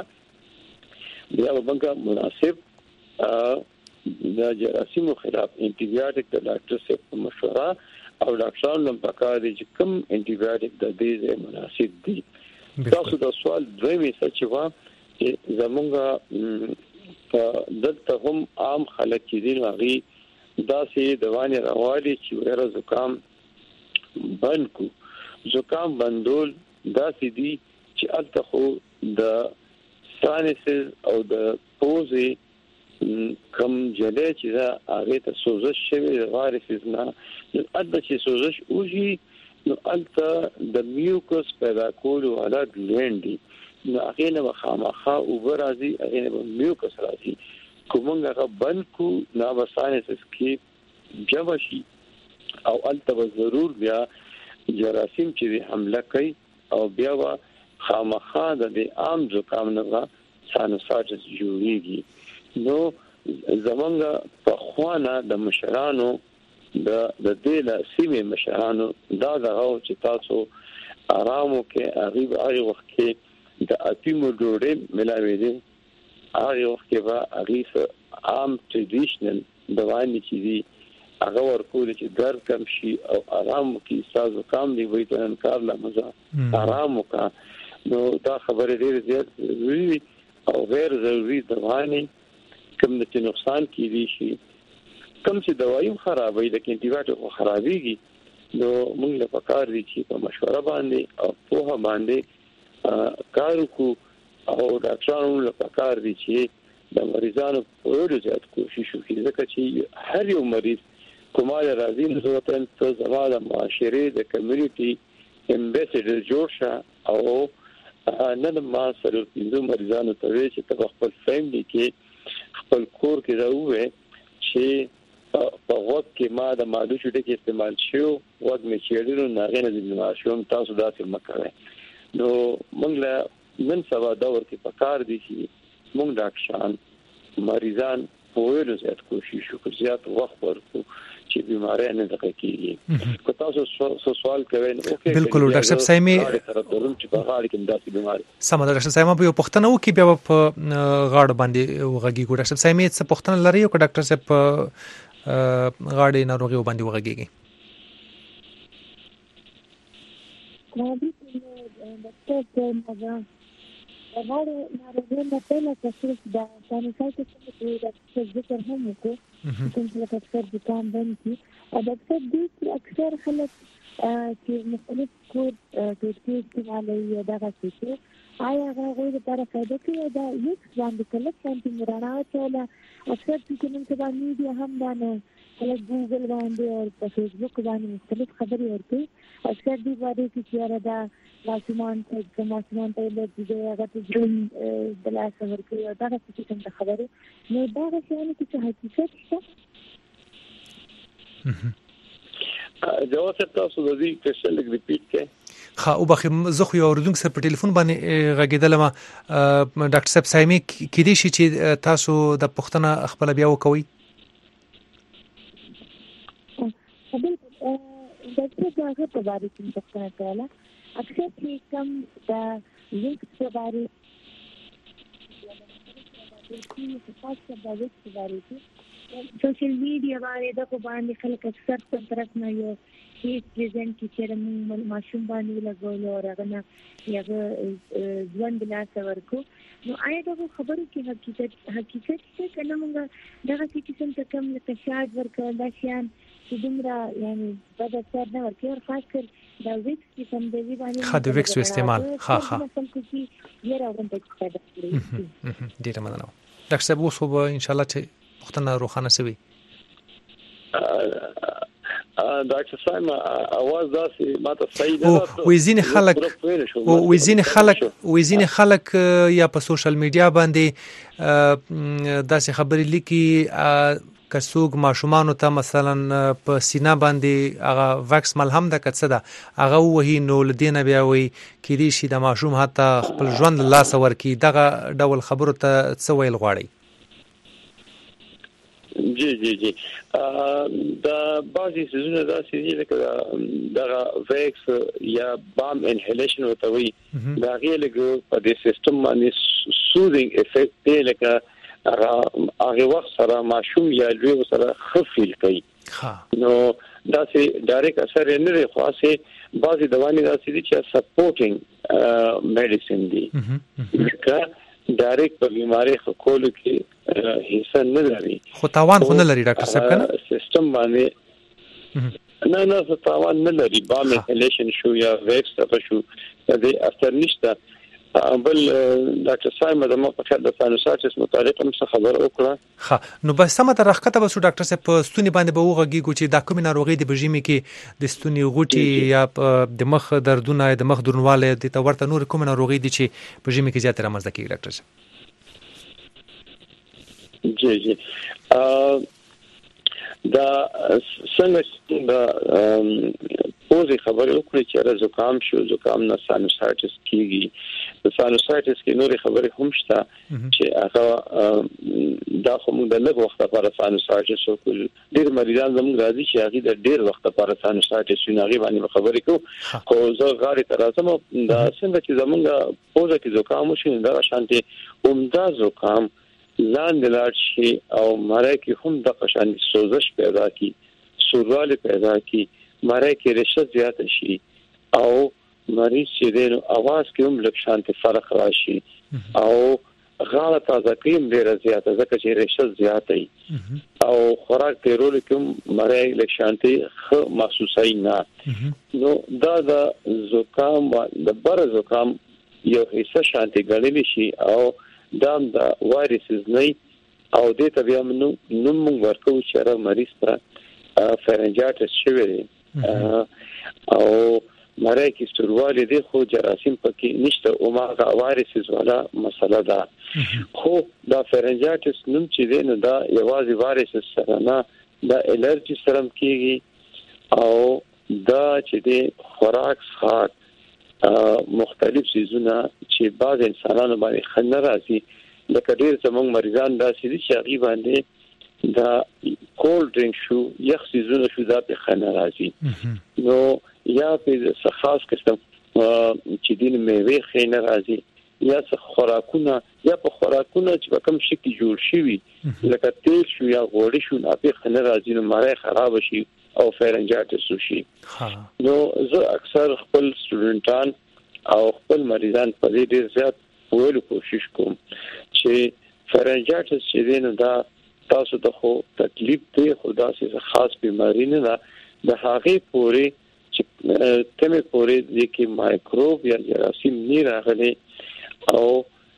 موږ مناسب د جراثیمو خلاف انټي بایوټیک د ډاکټر سره مشوره او ډاکټرانو هم پکاري چې کوم انټي بایوټیک د دې مناسب دي تاسو د سوال دویمه څه و چې زمونږه دلته هم عام خلک چې دي هغه داسې دوانې راوړي چې ورته زکام بند کو زکام بندول داسې دي چې الته خو د سانسز او د پوزې کم جلې چې دا هغه ته سوزش شوی د وایرسز نه الته چې سوزش وږي نو الته د میوکس پیدا کولو حالت لوندي نو هغه نه خامخا او برازي هغه نه میوکس راځي کومه بند کو نا وسانسز کې جمع شي او الته ضرور بیا جراثیم چې حمله کوي او بیا وا خامخا د عام زکام نه سانسایټس جوړیږي نو زمونږ په خوانه د مشرانو د دې له سیمه مشرانو دا دغه چې تاسو آرامو کې هغه وخت کې د اپیمو ډوډۍ ملاوي دي هغه وخت کې به هغه عام ټریډیشنل دوايانې چې دي هغه ورکول چې درد کم شي او آرام کې ساز کام دی وي ته انکار لا مزه آرام وکا نو دا خبره ډیره زیات ضروري او غیر ضروري دوايانې کوم د نقصان کې دي شي کوم چې دوايي خرابوي د انټي بایوټیک خرابيږي نو موږ له پکار دي چې په مشوره باندې او په باندې کار کو او ډاکټرانو له پکار دي چې د مریضانو په ډېر زیات کوشش وکړي ځکه چې هر یو مریض کومه راځي نو ته زماده معاشره د کمیونټي امبیسډر جوړ شه او نن ما سره د مریضانو ته وی چې په خپل فیملی کې خپل کور کې راوې چې په وخت کې ما د مادو شوټه کې استعمال شو وخت می چیرې نو نه غنه د ماشوم تاسو داسې مکه نو موږ له نن سبا دور کې پکار دي چې موږ ډاکټران مریضان په ویلو زیات کوشش وکړو زیات وخت ورکړو چې بیماری نه دغه کیږي کو تاسو سوال کوئ اوکې بالکل ډاکټر صاحب سایمه چې په غاړه کې داسې بیماری سم ده ډاکټر صاحب په پښتنه وو کې بیا په غاړه باندې وغږی ګو ډاکټر صاحب سایمه څه پښتنه لري او ډاکټر صاحب غاړه ناروغي باندې وغږیږي غاړه ناروغي نه پیله کېږي دا سانیټایزر چې د ذکر هم وکړو چې اکثر دکان باندې او د اکثر خلک چې مختلف کور کې استعمالوي دغه څه آیا هغه د طرف فائدہ کوي دا یو ځان د کله څنګه مرانه چولا اکثر چې کوم څه باندې دی هم دا نه کله ګوګل باندې او په فیسبوک باندې مختلف خبري ورته اکثر دی باندې چې دا ماشومان ته له دې هغه ته ځین د لاس ورکړي او دا څه کوم خبره نو دا څه چې حقیقت شته جواب تاسو د دې کوېشن لیک ریپیټ کړئ خا او بخیر زه خو یو اوردونکو سره په ټلیفون باندې غږیدلم ډاکټر صاحب سایمه کې دي چې تاسو د پښتنه خپل بیا وکوي ډاکټر هغه په اړه چې پښتنه کوله اکثر چې کوم دا لیک په اړه سوشل میډیا باندې د کو باندې خلک اکثر په طرف نه یو هیڅ پریزنټ چې موږ ماشوم باندې لګول او هغه نه یغه ځوان بلاس ورکو نو آیا دا خبرو کې حقیقت څه کنه موږ دغه چې څنګه کوم لکه شاید ورکول دا شیان چې دومره یعنی دا څه نه ورکو خاص کر دا ویکس چې کوم دی باندې خاطر ویکس استعمال ها ډیره مننه ډاکټر صاحب اوس به ان شاء الله چې پښتنه روخانه سوي ډاکټر صاحب اواز داسې ماته صحیح نه وزین خلک یا په سوشل میډیا باندې داسې خبرې لیکي کڅوګ ماشومان ته مثلا په سینا باندې هغه وکس ملهم د کڅه ده هغه وਹੀ نو لدینه بیا وي کې دي شي د ماشوم حتی خپل ژوند له لاس ورکی دغه ډول خبرو ته څه ویل غواړي جی دا بعضی سيزونه دا سيزي لکه دا ویکس یا بام انهلیشن وتوي دا غیلګ په دې سیستم باندې سوذینګ افیکټ دی لکه هغه وخت سره ماشوم یا لوی سره خفیل کوي نو دا سي ډایرکټ اثر نه لري خاصه بعضی دوايان دا سي چې سپورټینګ میډیسن دي که ډایرکټ په بیماری خولو کې حصہ نه لري خو تاوان خو نه لري ډاکټر صاحب کنه سیستم باندې نه تاوان نه لري بام انهلیشن شو یا ویکس ته شو دې اثر نشته بل ډاکټر صاحب مدام په خاطر د سانوسایټس متعلق هم څه خبر وکړه ها نو بس سم تر راخته بسو ډاکټر صاحب په ستوني باندې به وغږی چې دا کوم ناروغي د بجیمي کې د ستوني غوټي یا د مخ دردونه د مخ درنواله د تورته نور کوم ناروغي دي چې بجیمي کې زیات رامنځته کیږي ډاکټر صاحب جی دا څنګه دا پوزي خبرې وکړي چې زکام شو زکام نه سانوسایټس کیږي د سانوسایټس کې نورې خبرې هم شته چې هغه دا کوم د لږ وخت لپاره سانوسایټس وکړي ډېر مریضان زموږ راځي چې هغه د ډېر وخت لپاره سانوسایټس ویني باندې خبرې کوي خو زه غاړي ترازم دا څنګه چې زموږ پوزه کې زکام شي دا شانتي عمده زکام لاندې لاړ شي او مړی کې هم د قشان سوزش پیدا کی سورواله پیدا کی مړی کې رشته زیات شي او مریض چې د اواز کې هم لږ شانتي فرق راشي او غاړه تازه کیم ډیره زیاته ځکه چې رشته زیات وي او خوراک پیرول کوم مړی لږ شانتي محسوسای نه نو دا د زکام د بر زکام یو حصہ شانتي غړلی شي او دام دا وایرسز نه او دې ته بیا نوم ورکو چې را مریض پر فرنجایټس شوی او مړی کې ستورواله دي خو جراثیم پکې نشته او ما دا وایرسز والا مسله ده خو دا فرنجایټس نوم چې دی نو دا یوازې وایرسز سره نه دا الرجی سره کیږي او دا چې د خوراک څخه مختلف سيزونه چې بعض انسانانو باندې خنه راځي لکه ډېر زموږ مریضان دا سړي چې هغه باندې دا کولډ ډرینک شو یخ سيزونه شو دا په خنه راځي نو یا په خاص قسم چې دین میوه خنه راځي یا خوراکونه یا په خوراکونه چې کوم شي کې جوړ شي لکه تیل شو یا غوړي شو نه په خنه راځي نو مړی خراب شي او فارنجایټس شي نو زه اکثر خپل سټوډنټان او خپل مریضان په دې ډیر زیات ویلو کوشش کوم چې فارنجایټس چې دین دا تاسو ته خو تکلیف دی خدا سي خاص بیماری نه ده د هغه پورې چې تمه پورې د کې مایکروب یا جراثیم نه راغلي او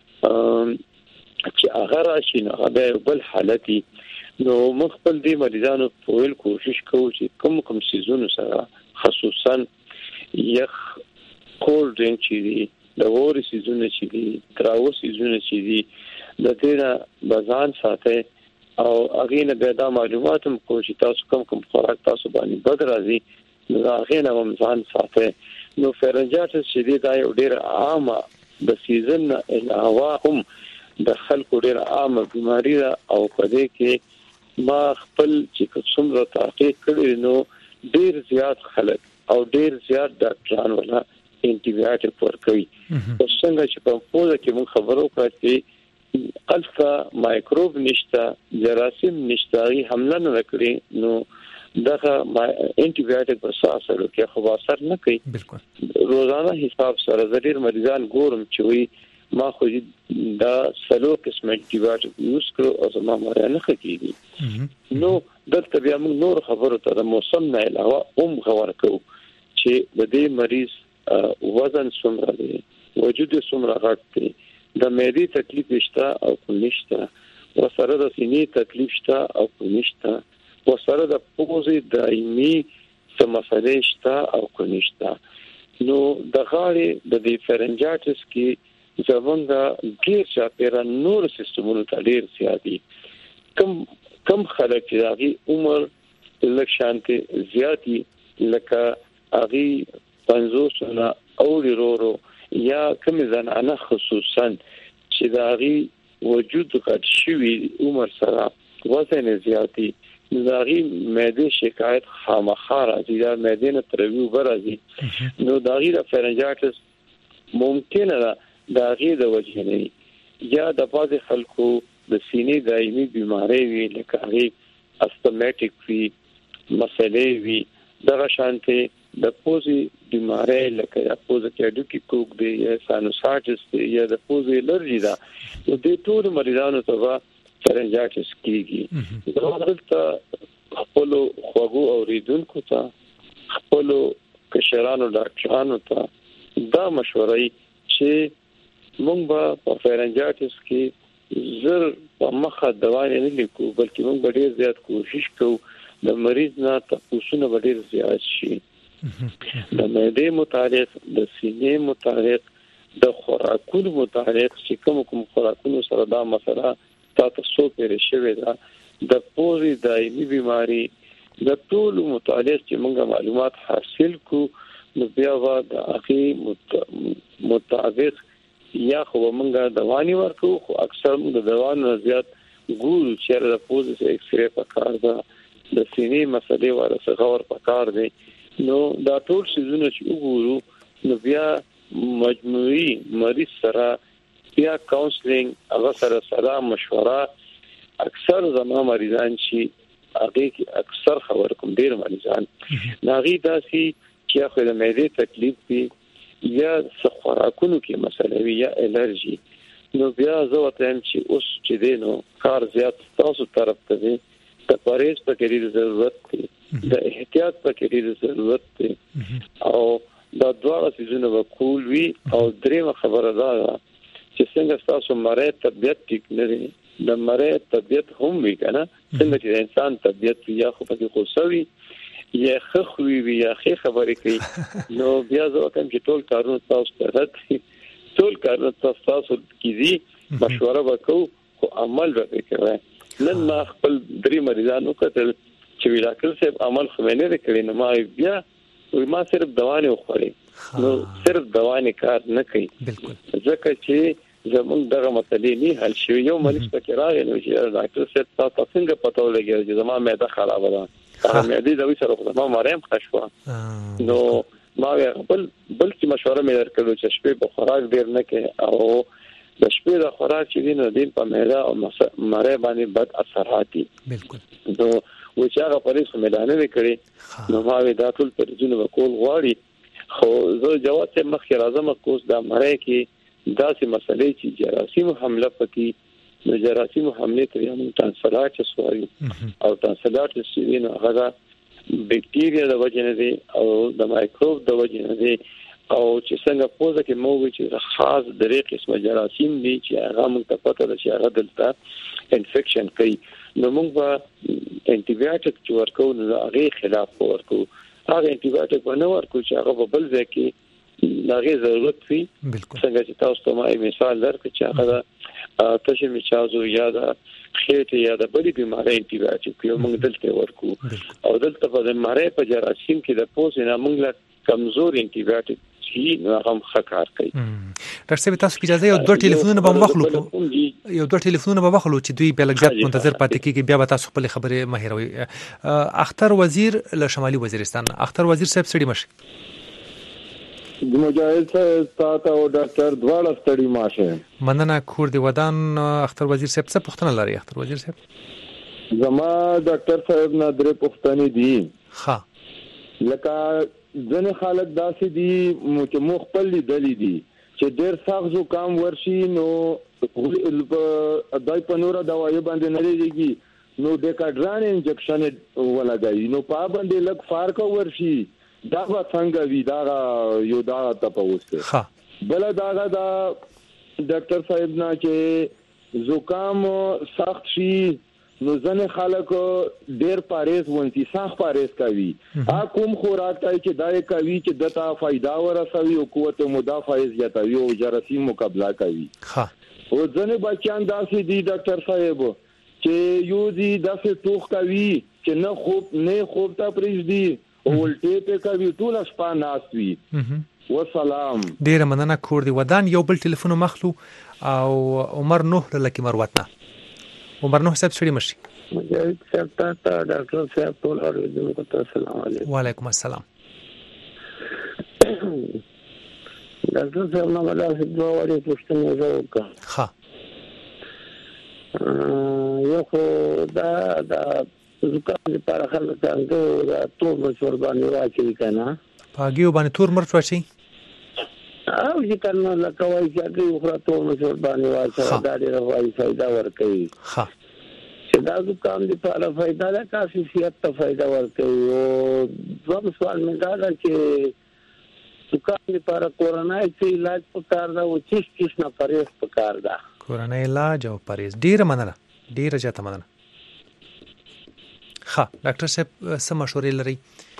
چې هغه راشي نه هغه بل حالتي نو مخبل دي مریضانو په ویل کوشش کوو چې کوم سيزونو سره خصوصا یخ کولډ ډرینک چې دي د ووري سيزونه چې دي تراو سيزونه چې دي د دې نه بزان ساتي او هغه نه به دا معلومات هم کوم چې تاسو کوم خوراک تاسو باندې بد راځي نو هغه نه هم ځان ساتي نو فارنجایټس چې دی دا یو ډیر عامه د سیزن علاوه هم د خلکو ډیر عامه بیماری ده او په دې کې ما خپل چې څومره تحقیق کړی نو ډیر زیات خلک او ډیر زیات ډاکټران ولا انټي بایوټیک ورکوي څنګه چې په پوزه کې موږ خبرو کړو چې الفا مایکروب نشته جراثیم نشته حمله نه کړی نو دغه انټي بایوټیک په اساس کې خو اثر نه کوي بالکل روزانه حساب سره ډیر مریضان ګورم چې وي ما خو دا سلو قسم انټي بایوټیک یوز کړو او ما مړ نه کیږي نو دلته بیا موږ نور خبرو ته د موسم نه علاوه غوړ کوو چې د دې مریض وزن څومره دی وجود څومره غټ دی د معدې تکلیف شته او نشته وسره د سینې تکلیف شته او نشته وسره د پوزې دایمي سمسلې شته او نشته نو د غاړې د فارنجایټس کې زمونږه ډیر چاپیره نور سیستمونو ته ډیر زیاتی کم خلک چې هغه عمر لږ شانتي زیاتی لکه هغه 50 نه او ورو یا کوم زنانه خصوصا چې د هغه وجود غټ شوی عمر سره وزن زیاتی داغي معده شکایت خامخا راځي دا معده نه ترویو برازي نو داغي د فارنجایټس ممکن ده داغي د وجه نه یا د بعض خلکو د سینې دایمي بیماری وي لکه هغه استماتیک وي مسلې وي دغه شانته د پوزي بیماری لکه د پوزه کې ډوکی کوک دی یا سانوسایټس دی یا د پوزي الرجی دا د ټول مریضانو ته فارنجایټس کیږي دا دلته خپل خوغو اوریدونکو ته خپل کشرانو ډاکټرانو ته دا مشورې چې موږ په فارنجایټس کې زر په مخه دوا نه لیکو بلکې موږ ډېر زیات کوشش کوو د مریض نه تاسو نه ډېر زیات شي د معدې متعلق د سینې متعلق د خوراکونو متعلق چې کوم خوراکونو سره دا مسله تاسو پرې شوې ده د پوزي دایمي بیماری د ټول متعلق چې موږ معلومات حاصل کو نو بیا د اخی مطابق یا خو موږ دواني ورکو خو اکثر موږ د دوانو زیات ګورو چې د پوزي ایکس ری په کار ده د سینې مسلې ورسره غور په کار دی نو دا ټول شیزونه چې وګورو نو بیا مجموعي مریض سره یا کاونسلینګ هغه سره مشوره اکثر زما مریضان شي هغه کې اکثر خبر کوم ډیر مریضان ناغي داسي چې خو د معدې تکلیف وي یا خوراکونو کې مسله وي یا الرجی نو بیا زه وتم چې اوس چې دینو کار زیات تاسو طرف ته دی د پرهیز په کې ضرورت دی د احتیاط په کې ضرورت دی او دا دواړه سيزونه وکول وي او درېمه خبره ده چې څنګه تاسو مړی طبيعت ټیک نه دی د مړی طبيعت هم وی کنه څنګه چې انسان طبيعت یا خو پکې خوشوي یا خوي وي یا خبرې کوي نو بیا زه کوم چې ټول کارونه تاسو ته ټول کارونه تاسو کیږي مشوره وکړو خو عمل وکړئ نن ما خپل درې مریضانو کتل چې ډاکټر صاحب عمل خو نه کړی نو ما صرف دواونه وخوري نو صرف دواونه کار نه کوي بالکل ځکه چې زمونږ دغه مسلې نه حل شي یو مریض پکې راغی نو چې ډاکټر صاحب تاسو څنګه پته ولګی چې زما معده خراب ده هغه معده د وې سره خو ما مریم خښوا نو ما بل چې مشوره مې درکړو چې شپې په خوراک ډیر نه کې او د شپې د خوراک چې دین د په معده او مری باندې بد اثرات دي بالکل نو و چې هغه پرېس مېدانه وکړي نو ما وی دا ټول پر ځینو وکول غواړي خو زه جواب ته مخکې راځم کوس دا مری کې داسې مسلې چې جراثیم حمله پکې نو جراثیم حمله ته یو تانسلات سواري او تانسلات چې نو هغه بکټیریا د وجه نه دي او د مایکروب د وجه نه دي او چې څنګه پوزه کې موږ چې خاص درې قسمه جراثیم دي چې هغه موږ ته پته ده چې هغه دلته انفیکشن کوي نو موږ په انټي بایوټیک چې ورکو نو هغه خلاف ورکو هغه انټي بایوټیک باندې ورکو چې هغه په بل ځای کې دغه ضرورت وي څنګه چې تاسو ته ما مثال درکړم چې هغه تاسو می چازو یا د خېټه یا د بلې بیماری انټي بایوټیک یو موږ دلته ورکو او دلته په بیماری په جراثیم کې د پوز نه موږ له کمزور انټي بایوټیک چې هغه خکار کوي ډاکټر صاحب تاسو اجازه یو دوه ټلیفونونه به مخلو چې دوی بل لږ منتظر پاتې کیږي بیا به تاسو خپل خبره مهیروي اختر وزیر له شمالي وزیرستان اختر وزیر صاحب سړي مشه مجاهد صاحب او ډاکټر دواړه ستړي ماشه مننه کور دی ودان اختر وزیر صاحب څه پوښتنه لري اختر وزیر صاحب زما ډاکټر صاحب نه درې پوښتنې دي ها لکه ځنه خلک داسې دي چې مو خپل لیدلې دي چې ډېر سخت زکام ورشي نو دای په نور دوايي باندې نه لګي نو د کډران انجکشن ولګي نو په باندې لګ فارق ورشي دا څنګه وی دا یو دا تاسو ها بل دا ډاکټر صاحب نه چې زکام سخت شي نو ځنه خلک ډېر پاریز ونتي سخت پاریز کوي کوم خوراک ته چې دای کوي چې دتا فائدہ ورسوي او قوت مدافعه زیاتوي او جراثیم مقابله کوي ها او ځنه بچیان داسې دي ډاکټر صاحب چې یو دي داسې ټوخ کوي چې نه خوب ته پریږدي ولټه په کوي ټول شپه ناستوي والسلام ډیر مننه کور دی ودان یو بل ټلیفون مخلو او عمر نوح لکه مروتنا عمر نوح صاحب سړي مشي مجاهد صاحب ته ډاکټر صاحب ټول اوریدونکو ته السلام علیکم وعلیکم السلام ډاکټر صاحب نو مله دوه وړي پوښتنه وکړه ها یو خو دا زکام لپاره خلک څنګه دا تور مشور باندې واچي کنه پاګیو باندې تور مرچ واچي او چې کنه لکه وایي چې خو تور مشور باندې واچي دا ډېر وایي فائدہ ورکوي ها چې دا زکام لپاره فائدہ ده کافي صحت ته فائدہ ورکوي او دوه سوال مې دا چې زکام لپاره کورونای چې علاج پکار دا او چې نه پرېز پکار دا کورونای علاج او پرېز ډیر مننه ډیر جاته مننه ها ډاکټر صاحب سم مشورې لري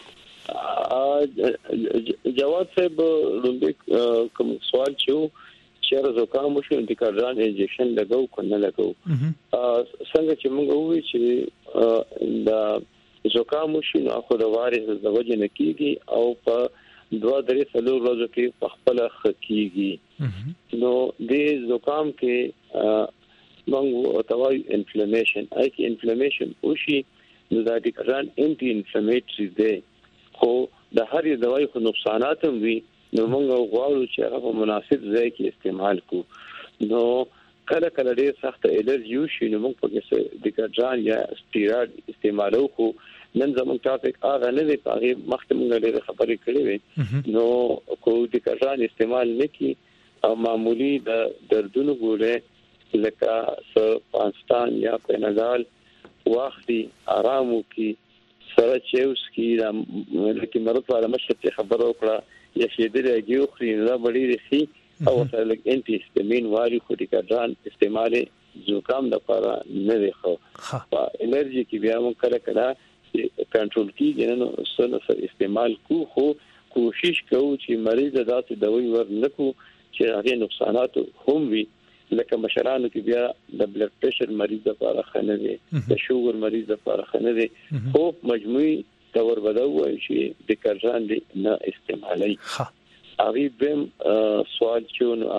جواد صاحب لومبي کوم سوال چې زکام وشو د کارډان انجکشن لګاو کنه لګاو څنګه چې موږ وایو چې دا زکام وشو نو خو د وارث د وجه نه کیږي او په 2-3 ورځې کې په خپل خکېږي نو د زکام کې موږ توای انفلیمیشن اي کې انفلیمیشن وشي نو دا د کارډان انټي انفلیمیټری دی خو د هر یو دوايي خو نقصانات هم وي نو موږ غواړو چې هغه مناسب ځای کې استعمال کو نو کله کله ډېر سخت الرجی وشي نو موږ په د کارډان یا سټیراید استعمالو خو نن زموږ ټاپک هغه نه دی په مخکې موږ ډېر خبرې کړې وې نو کو د کارډان استعمال نکي او معمولی د دردونو ګولې لکه پانستان یا پیناډال واخلي آرامو کې سره چوس کې د لکه مرض ولا مشته خبر وکړه یا شي درېږي خو نه بډې رخي او سره لکه انټي هیستامین واري خو د کارډان استعمال زکام لپاره نه دی خو په الرجی کې بیا موږ کله کله کنټرول کیږي نو سره استعمال کو خو کوشش کوو چې مریض داسې دوايي ورنکو چې هغه نقصانات هم وي لکه مشرانو کې بیا د بلډ پريشر مریض لپاره خنه دي د شوګر مریض لپاره خنه دي خو مجموعي تور بدوي چې د کرزان دي نه استعمالي اغي بهم سوال چون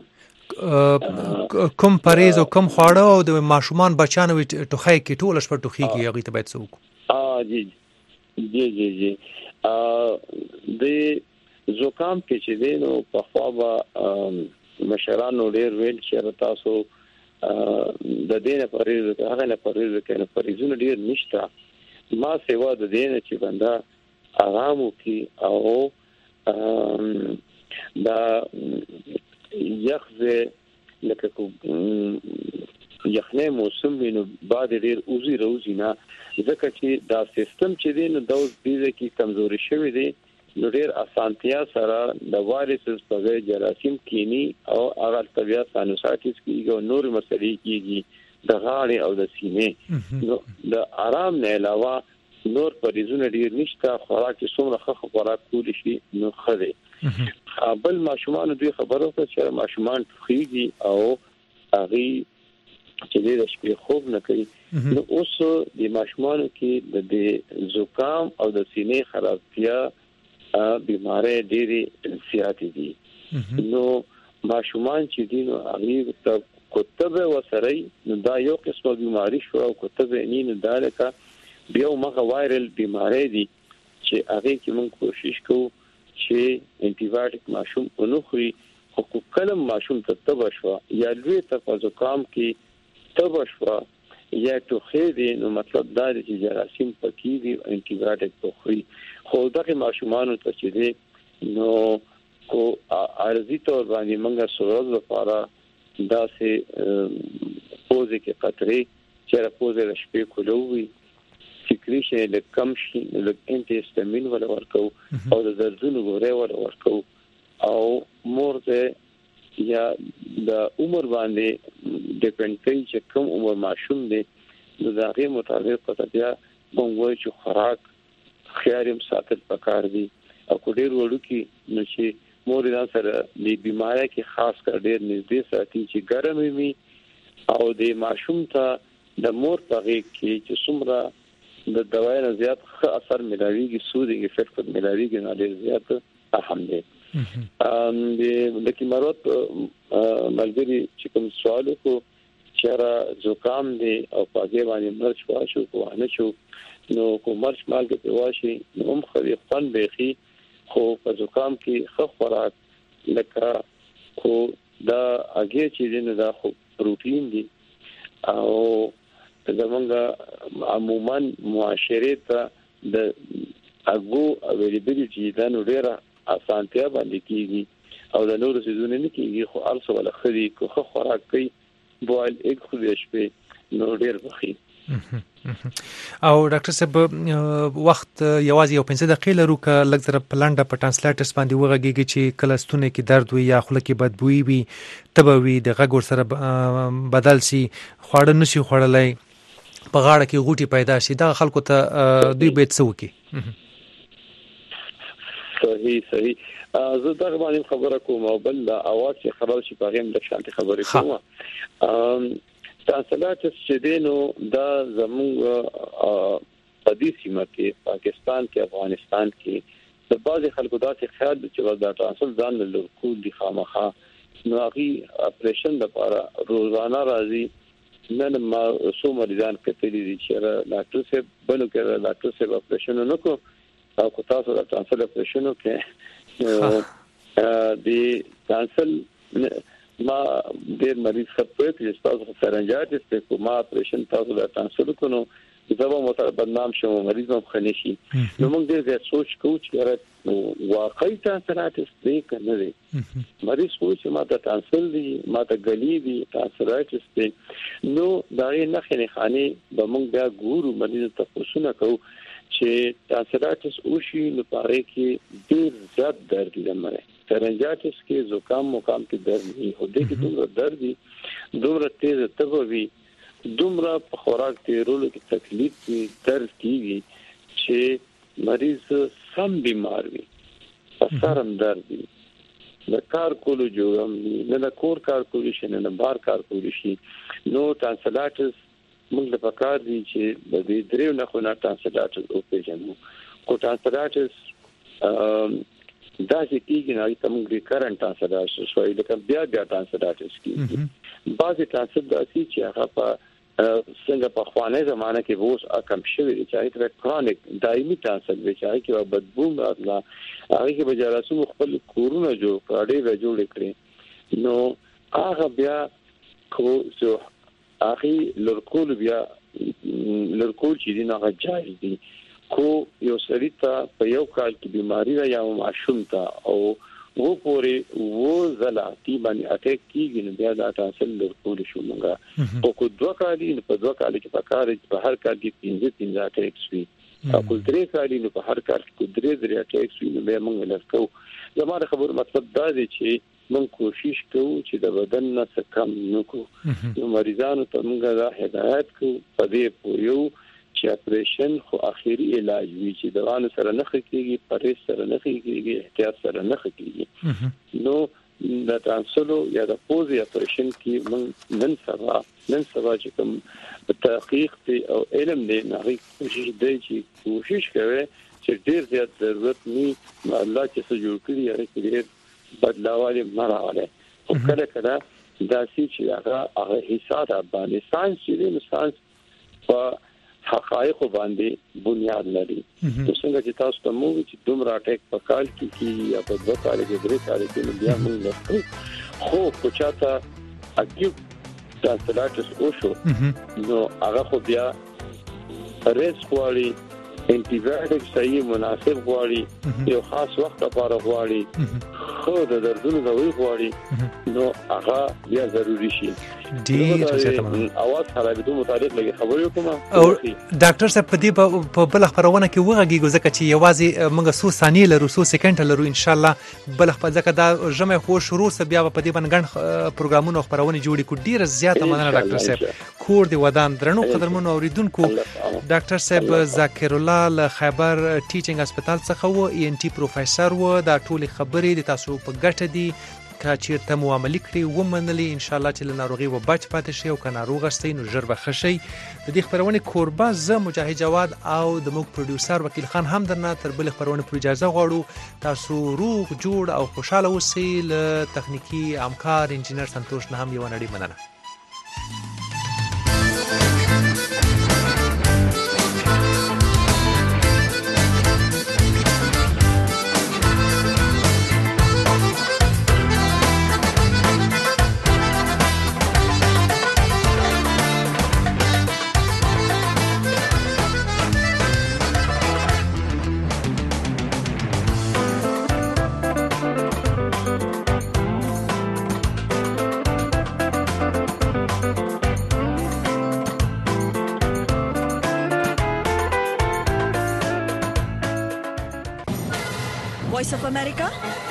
هغه کوم پریز او کوم خواړه او د ماشومان بچانو ټوخی کې ټول شپه ټوخی کې هغه ته باید څوک جی د زکام کې چې دینو په خوا مشرانو ډیر ویل چې تاسو د دینه پریز هغه نه پریز کنه پریزونه ډیر نشته ما سیوا د دینه چې بندا آرام وکي او دا یخزه لکه یخنه موسم وینو بعد ډیر اوزي روزي نه ځکه چې دا سیستم چې دی نو د دې کې کمزوري شوی دی نو ډیر اسانتیا سره د وایرسز په ځای جراثیم کینی او هغه طبيعت سانوسایټس کیږي او نور مسلې کیږي د غاړې او د سینې نو د آرام نه علاوه نور پریزونه ډیر نشته خوراک چې څومره ښه خوراک کولی شي نو خره بل ماشومان دوی خبرو ته چې ماشومان ټوخیږي او هغه چې د شپې خوب نه کوي نو اوس د ماشومانو کې د زکام او د سینې خرابتیا بیماری ډېری زیاتې دي نو ماشومان چې دي نو هغه ته کوتبه وسري نو دا یو قسمه بیماری شو او کوتبه نین دالکا بیا مغه وایرل بیماری دي چې هغه کې موږ کوشش کوو چې انټي بایوټیک ماشوم ونخوري خو کله ماشوم ته تبشوا یا لوی ته زکام کې تبشوا یا ټوخی دي نو مطلب دا دی چې جراثیم پکې دي انټي بایوټیک خوري خو دغه ماشومان ته چې دي نو کو عارضی تور باندې منګه سروز لپاره دا سه پوزې کې قطري چې پوزې د شپې کولوي سیکریشن د کم شي د انټیستامین ولا ورکو او د دردونو غوړې ولا ورکو او مورته یا د عمر باندې ډیپند کوي چې کوم عمر ماشوم دی نو دا غي مطابق پتایا موږ چې خوراک خیارم ساتل پکار دي او ډېر وړو کې نو چې مور سره د بیماری کې خاص کر ډېر نږدې ساتي چې ګرم وي او د ماشوم ته د مور په غېږ کې چې څومره د دوايي نه زیات ښه اثر ملاويږي سودي افیکټ ملاويږي نه ډېر زیات اهم دي د کیمرات ملګری چې کوم سوال کو چې زکام دي او پاګې باندې مرچ واشو کو نه شو نو کو مرچ مالګه په واشي نو هم خري خپل بيخي خو په زکام کې ښه خوراک لکه خو دا اگې چې نه دا خو پروتین دي او زمونږ عموما معاشره ته د اګو اویلیبیلیټي دا نو ډیره اسانتیا باندې کیږي او د نورو سيزونه نه کیږي خو ارسو ولا خري کو خوراک کوي بوال یک خو شپې نو ډیر بخي او ډاکټر صاحب وخت یوازې یو 15 دقیقې لرو ک لږ زره پلانډه په ټرانسلیټرز باندې وغږیږي چې کله ستونه کې درد وي یا خوله کې بدبوئی وي تبوي د غږ ور سره بدل سي خواړه نشي خوړلای په غاړه کې غوټي پیدا شي دا خلکو ته دوی به څه وکي صحیح زه دا باندې خبره کوم او بل اواز چې خبر شي په هم د شانتي خبرې کوم تاسلات چې دینو دا زموږ په دې سیمه کې پاکستان کې افغانستان کې د بعض خلکو داسې خیال چې دا تاسل ځان له کول دي خامخا نو هغه اپریشن لپاره روزانه راځي نن ما سو مریضان کتلی دي چې ډاکټر صاحب بنو کې ډاکټر صاحب اپریشن نه کو او کو تاسو د ټرانسفر اپریشن کې د ټرانسفر ما ډېر مریض خپل چې تاسو سرنجات په کومه اپریشن تاسو د ټرانسفر کو نو زبا متر بدنام شوم مریض هم خنشي نو موږ دې سوچ کوو چې واقعي ټرانسفرات دې کنه دي مریض خو چې ما ته ټرانسفر دي ما ته غلي دي ټرانسفرات دي نو دا یې نه خنخاني به موږ بیا ګورو مریض ته پوښتنه کوو چې ټرانسفرات اوشي نو پاره کې ډېر زیات درد لمره سرنجاتس کې زکام مقام کې درد نه هو دې کې دومره درد دي دومره تیز تبوي دومره په خوراک تیرولو کې تکلیف دي درد کیږي چې مریض سم بیمار وي سرم درد دي د کار کولو جوړم نه د کور کار کولی شي نه بار کار کولی شي نو ټانسلایټس موږ د پکار دي چې د دې دریو نه خو نه ټانسلایټس او پیژنو کو ټانسلایټس دا چې کیږي نه ته موږ ریکرنټ ټانسلایټس شوي لکه بیا ټانسلایټس کیږي بعضی ټانسلایټس چې هغه په څنګه په خوانه زمانه کې ووس کم شوی چې هغه کرونیک دایمي ټانسلایټس چې هغه بدبو راځلا هغه کې به جلسو خپل کورونه جوړ کړي جوړ کړي نو هغه بیا کو سو هغه لړکول بیا لړکول چې دی نه غجای دي کو یو سړی ته په یو کال کې بیماری را یا معشوم ته او و پورې و زلاتی باندې اټیک کیږي نو بیا دا تاسو لرکول شو مونږه او کو دوه کالي په دوه کال کې پکاره په هر کال کې 15 اټیک شوي او کو درې کالي نو په هر کال کې درې اټیک شوي نو بیا مونږ لرکو زموږ خبر مطلب دا دی چې مونږ کوشش کوو چې د بدن نه څه کم نکو نو مریضانو ته مونږ دا هدایت کوو په دې پویو چې اپریشن خو اخیری علاج وی چې دوانو سره نه خکېږي پرېز سره نه خکېږي احتیاط سره نه خکېږي نو د ترانسلو یا د پوزي اپریشن کې من نن سبا چې کوم تحقیق او علم دې نه کوشش دی چې کوشش کوي چې ډیر زیات ضرورت ني الله چې څه جوړ کړی هغه کې بدلاواله مراواله او کله کله دا چې هغه حساب باندې ساينس چې ساينس په حقایق باندې بنیاد لري نو څنګه چې تاسو ته مو چې دومره اٹیک په کال کې یا په 2 کال کې 3 کال کې بیا موږ لرو خو په چاته اکیوټ ټانسلایټس او شو نو هغه خو بیا ریس غواړي انټي بایوټیک صحیح مناسب غواړي یو خاص وخت لپاره غواړي خو د دردونو دوی غواړي نو هغه بیا ضروری شي ډیر زیاته اواز خرابېدو متعلق لګي خبرې کوم او ډاکټر صاحب په دې په بل خبرونه کې وغږیږو ځکه چې یوازې موږ 100 ثانیې لرو 100 سکند لرو ان شاء الله بل خبر ځکه دا جمع خو شروع سه بیا په دې باندې ګڼ پروګرامونه خبرونه جوړې کو ډیر زیاته مننه ډاکټر صاحب کور دی ودان درنو قدرمنو اوریدونکو ډاکټر صاحب ذاکر الله له خیبر ټیچینګ هسپتال څخه و ای ان ټي پروفیسور و دا ټول خبرې د تاسو په ګټه دي که چیرته مو عملي کړی و منلي ان شاء الله چې له ناروغي و بچ پاتې شي او که ناروغ استئ نو ژر به ښه شي د دې خبرونه کوربه زه مجاهد جواد او د موږ پروډوسر وکیل خان هم درنه تر بل خبرونه پر اجازه غواړو تاسو روغ جوړ او خوشاله اوسئ له تخنیکی همکار انجینر سنتوش نه هم یو نړۍ مننه Voice of America,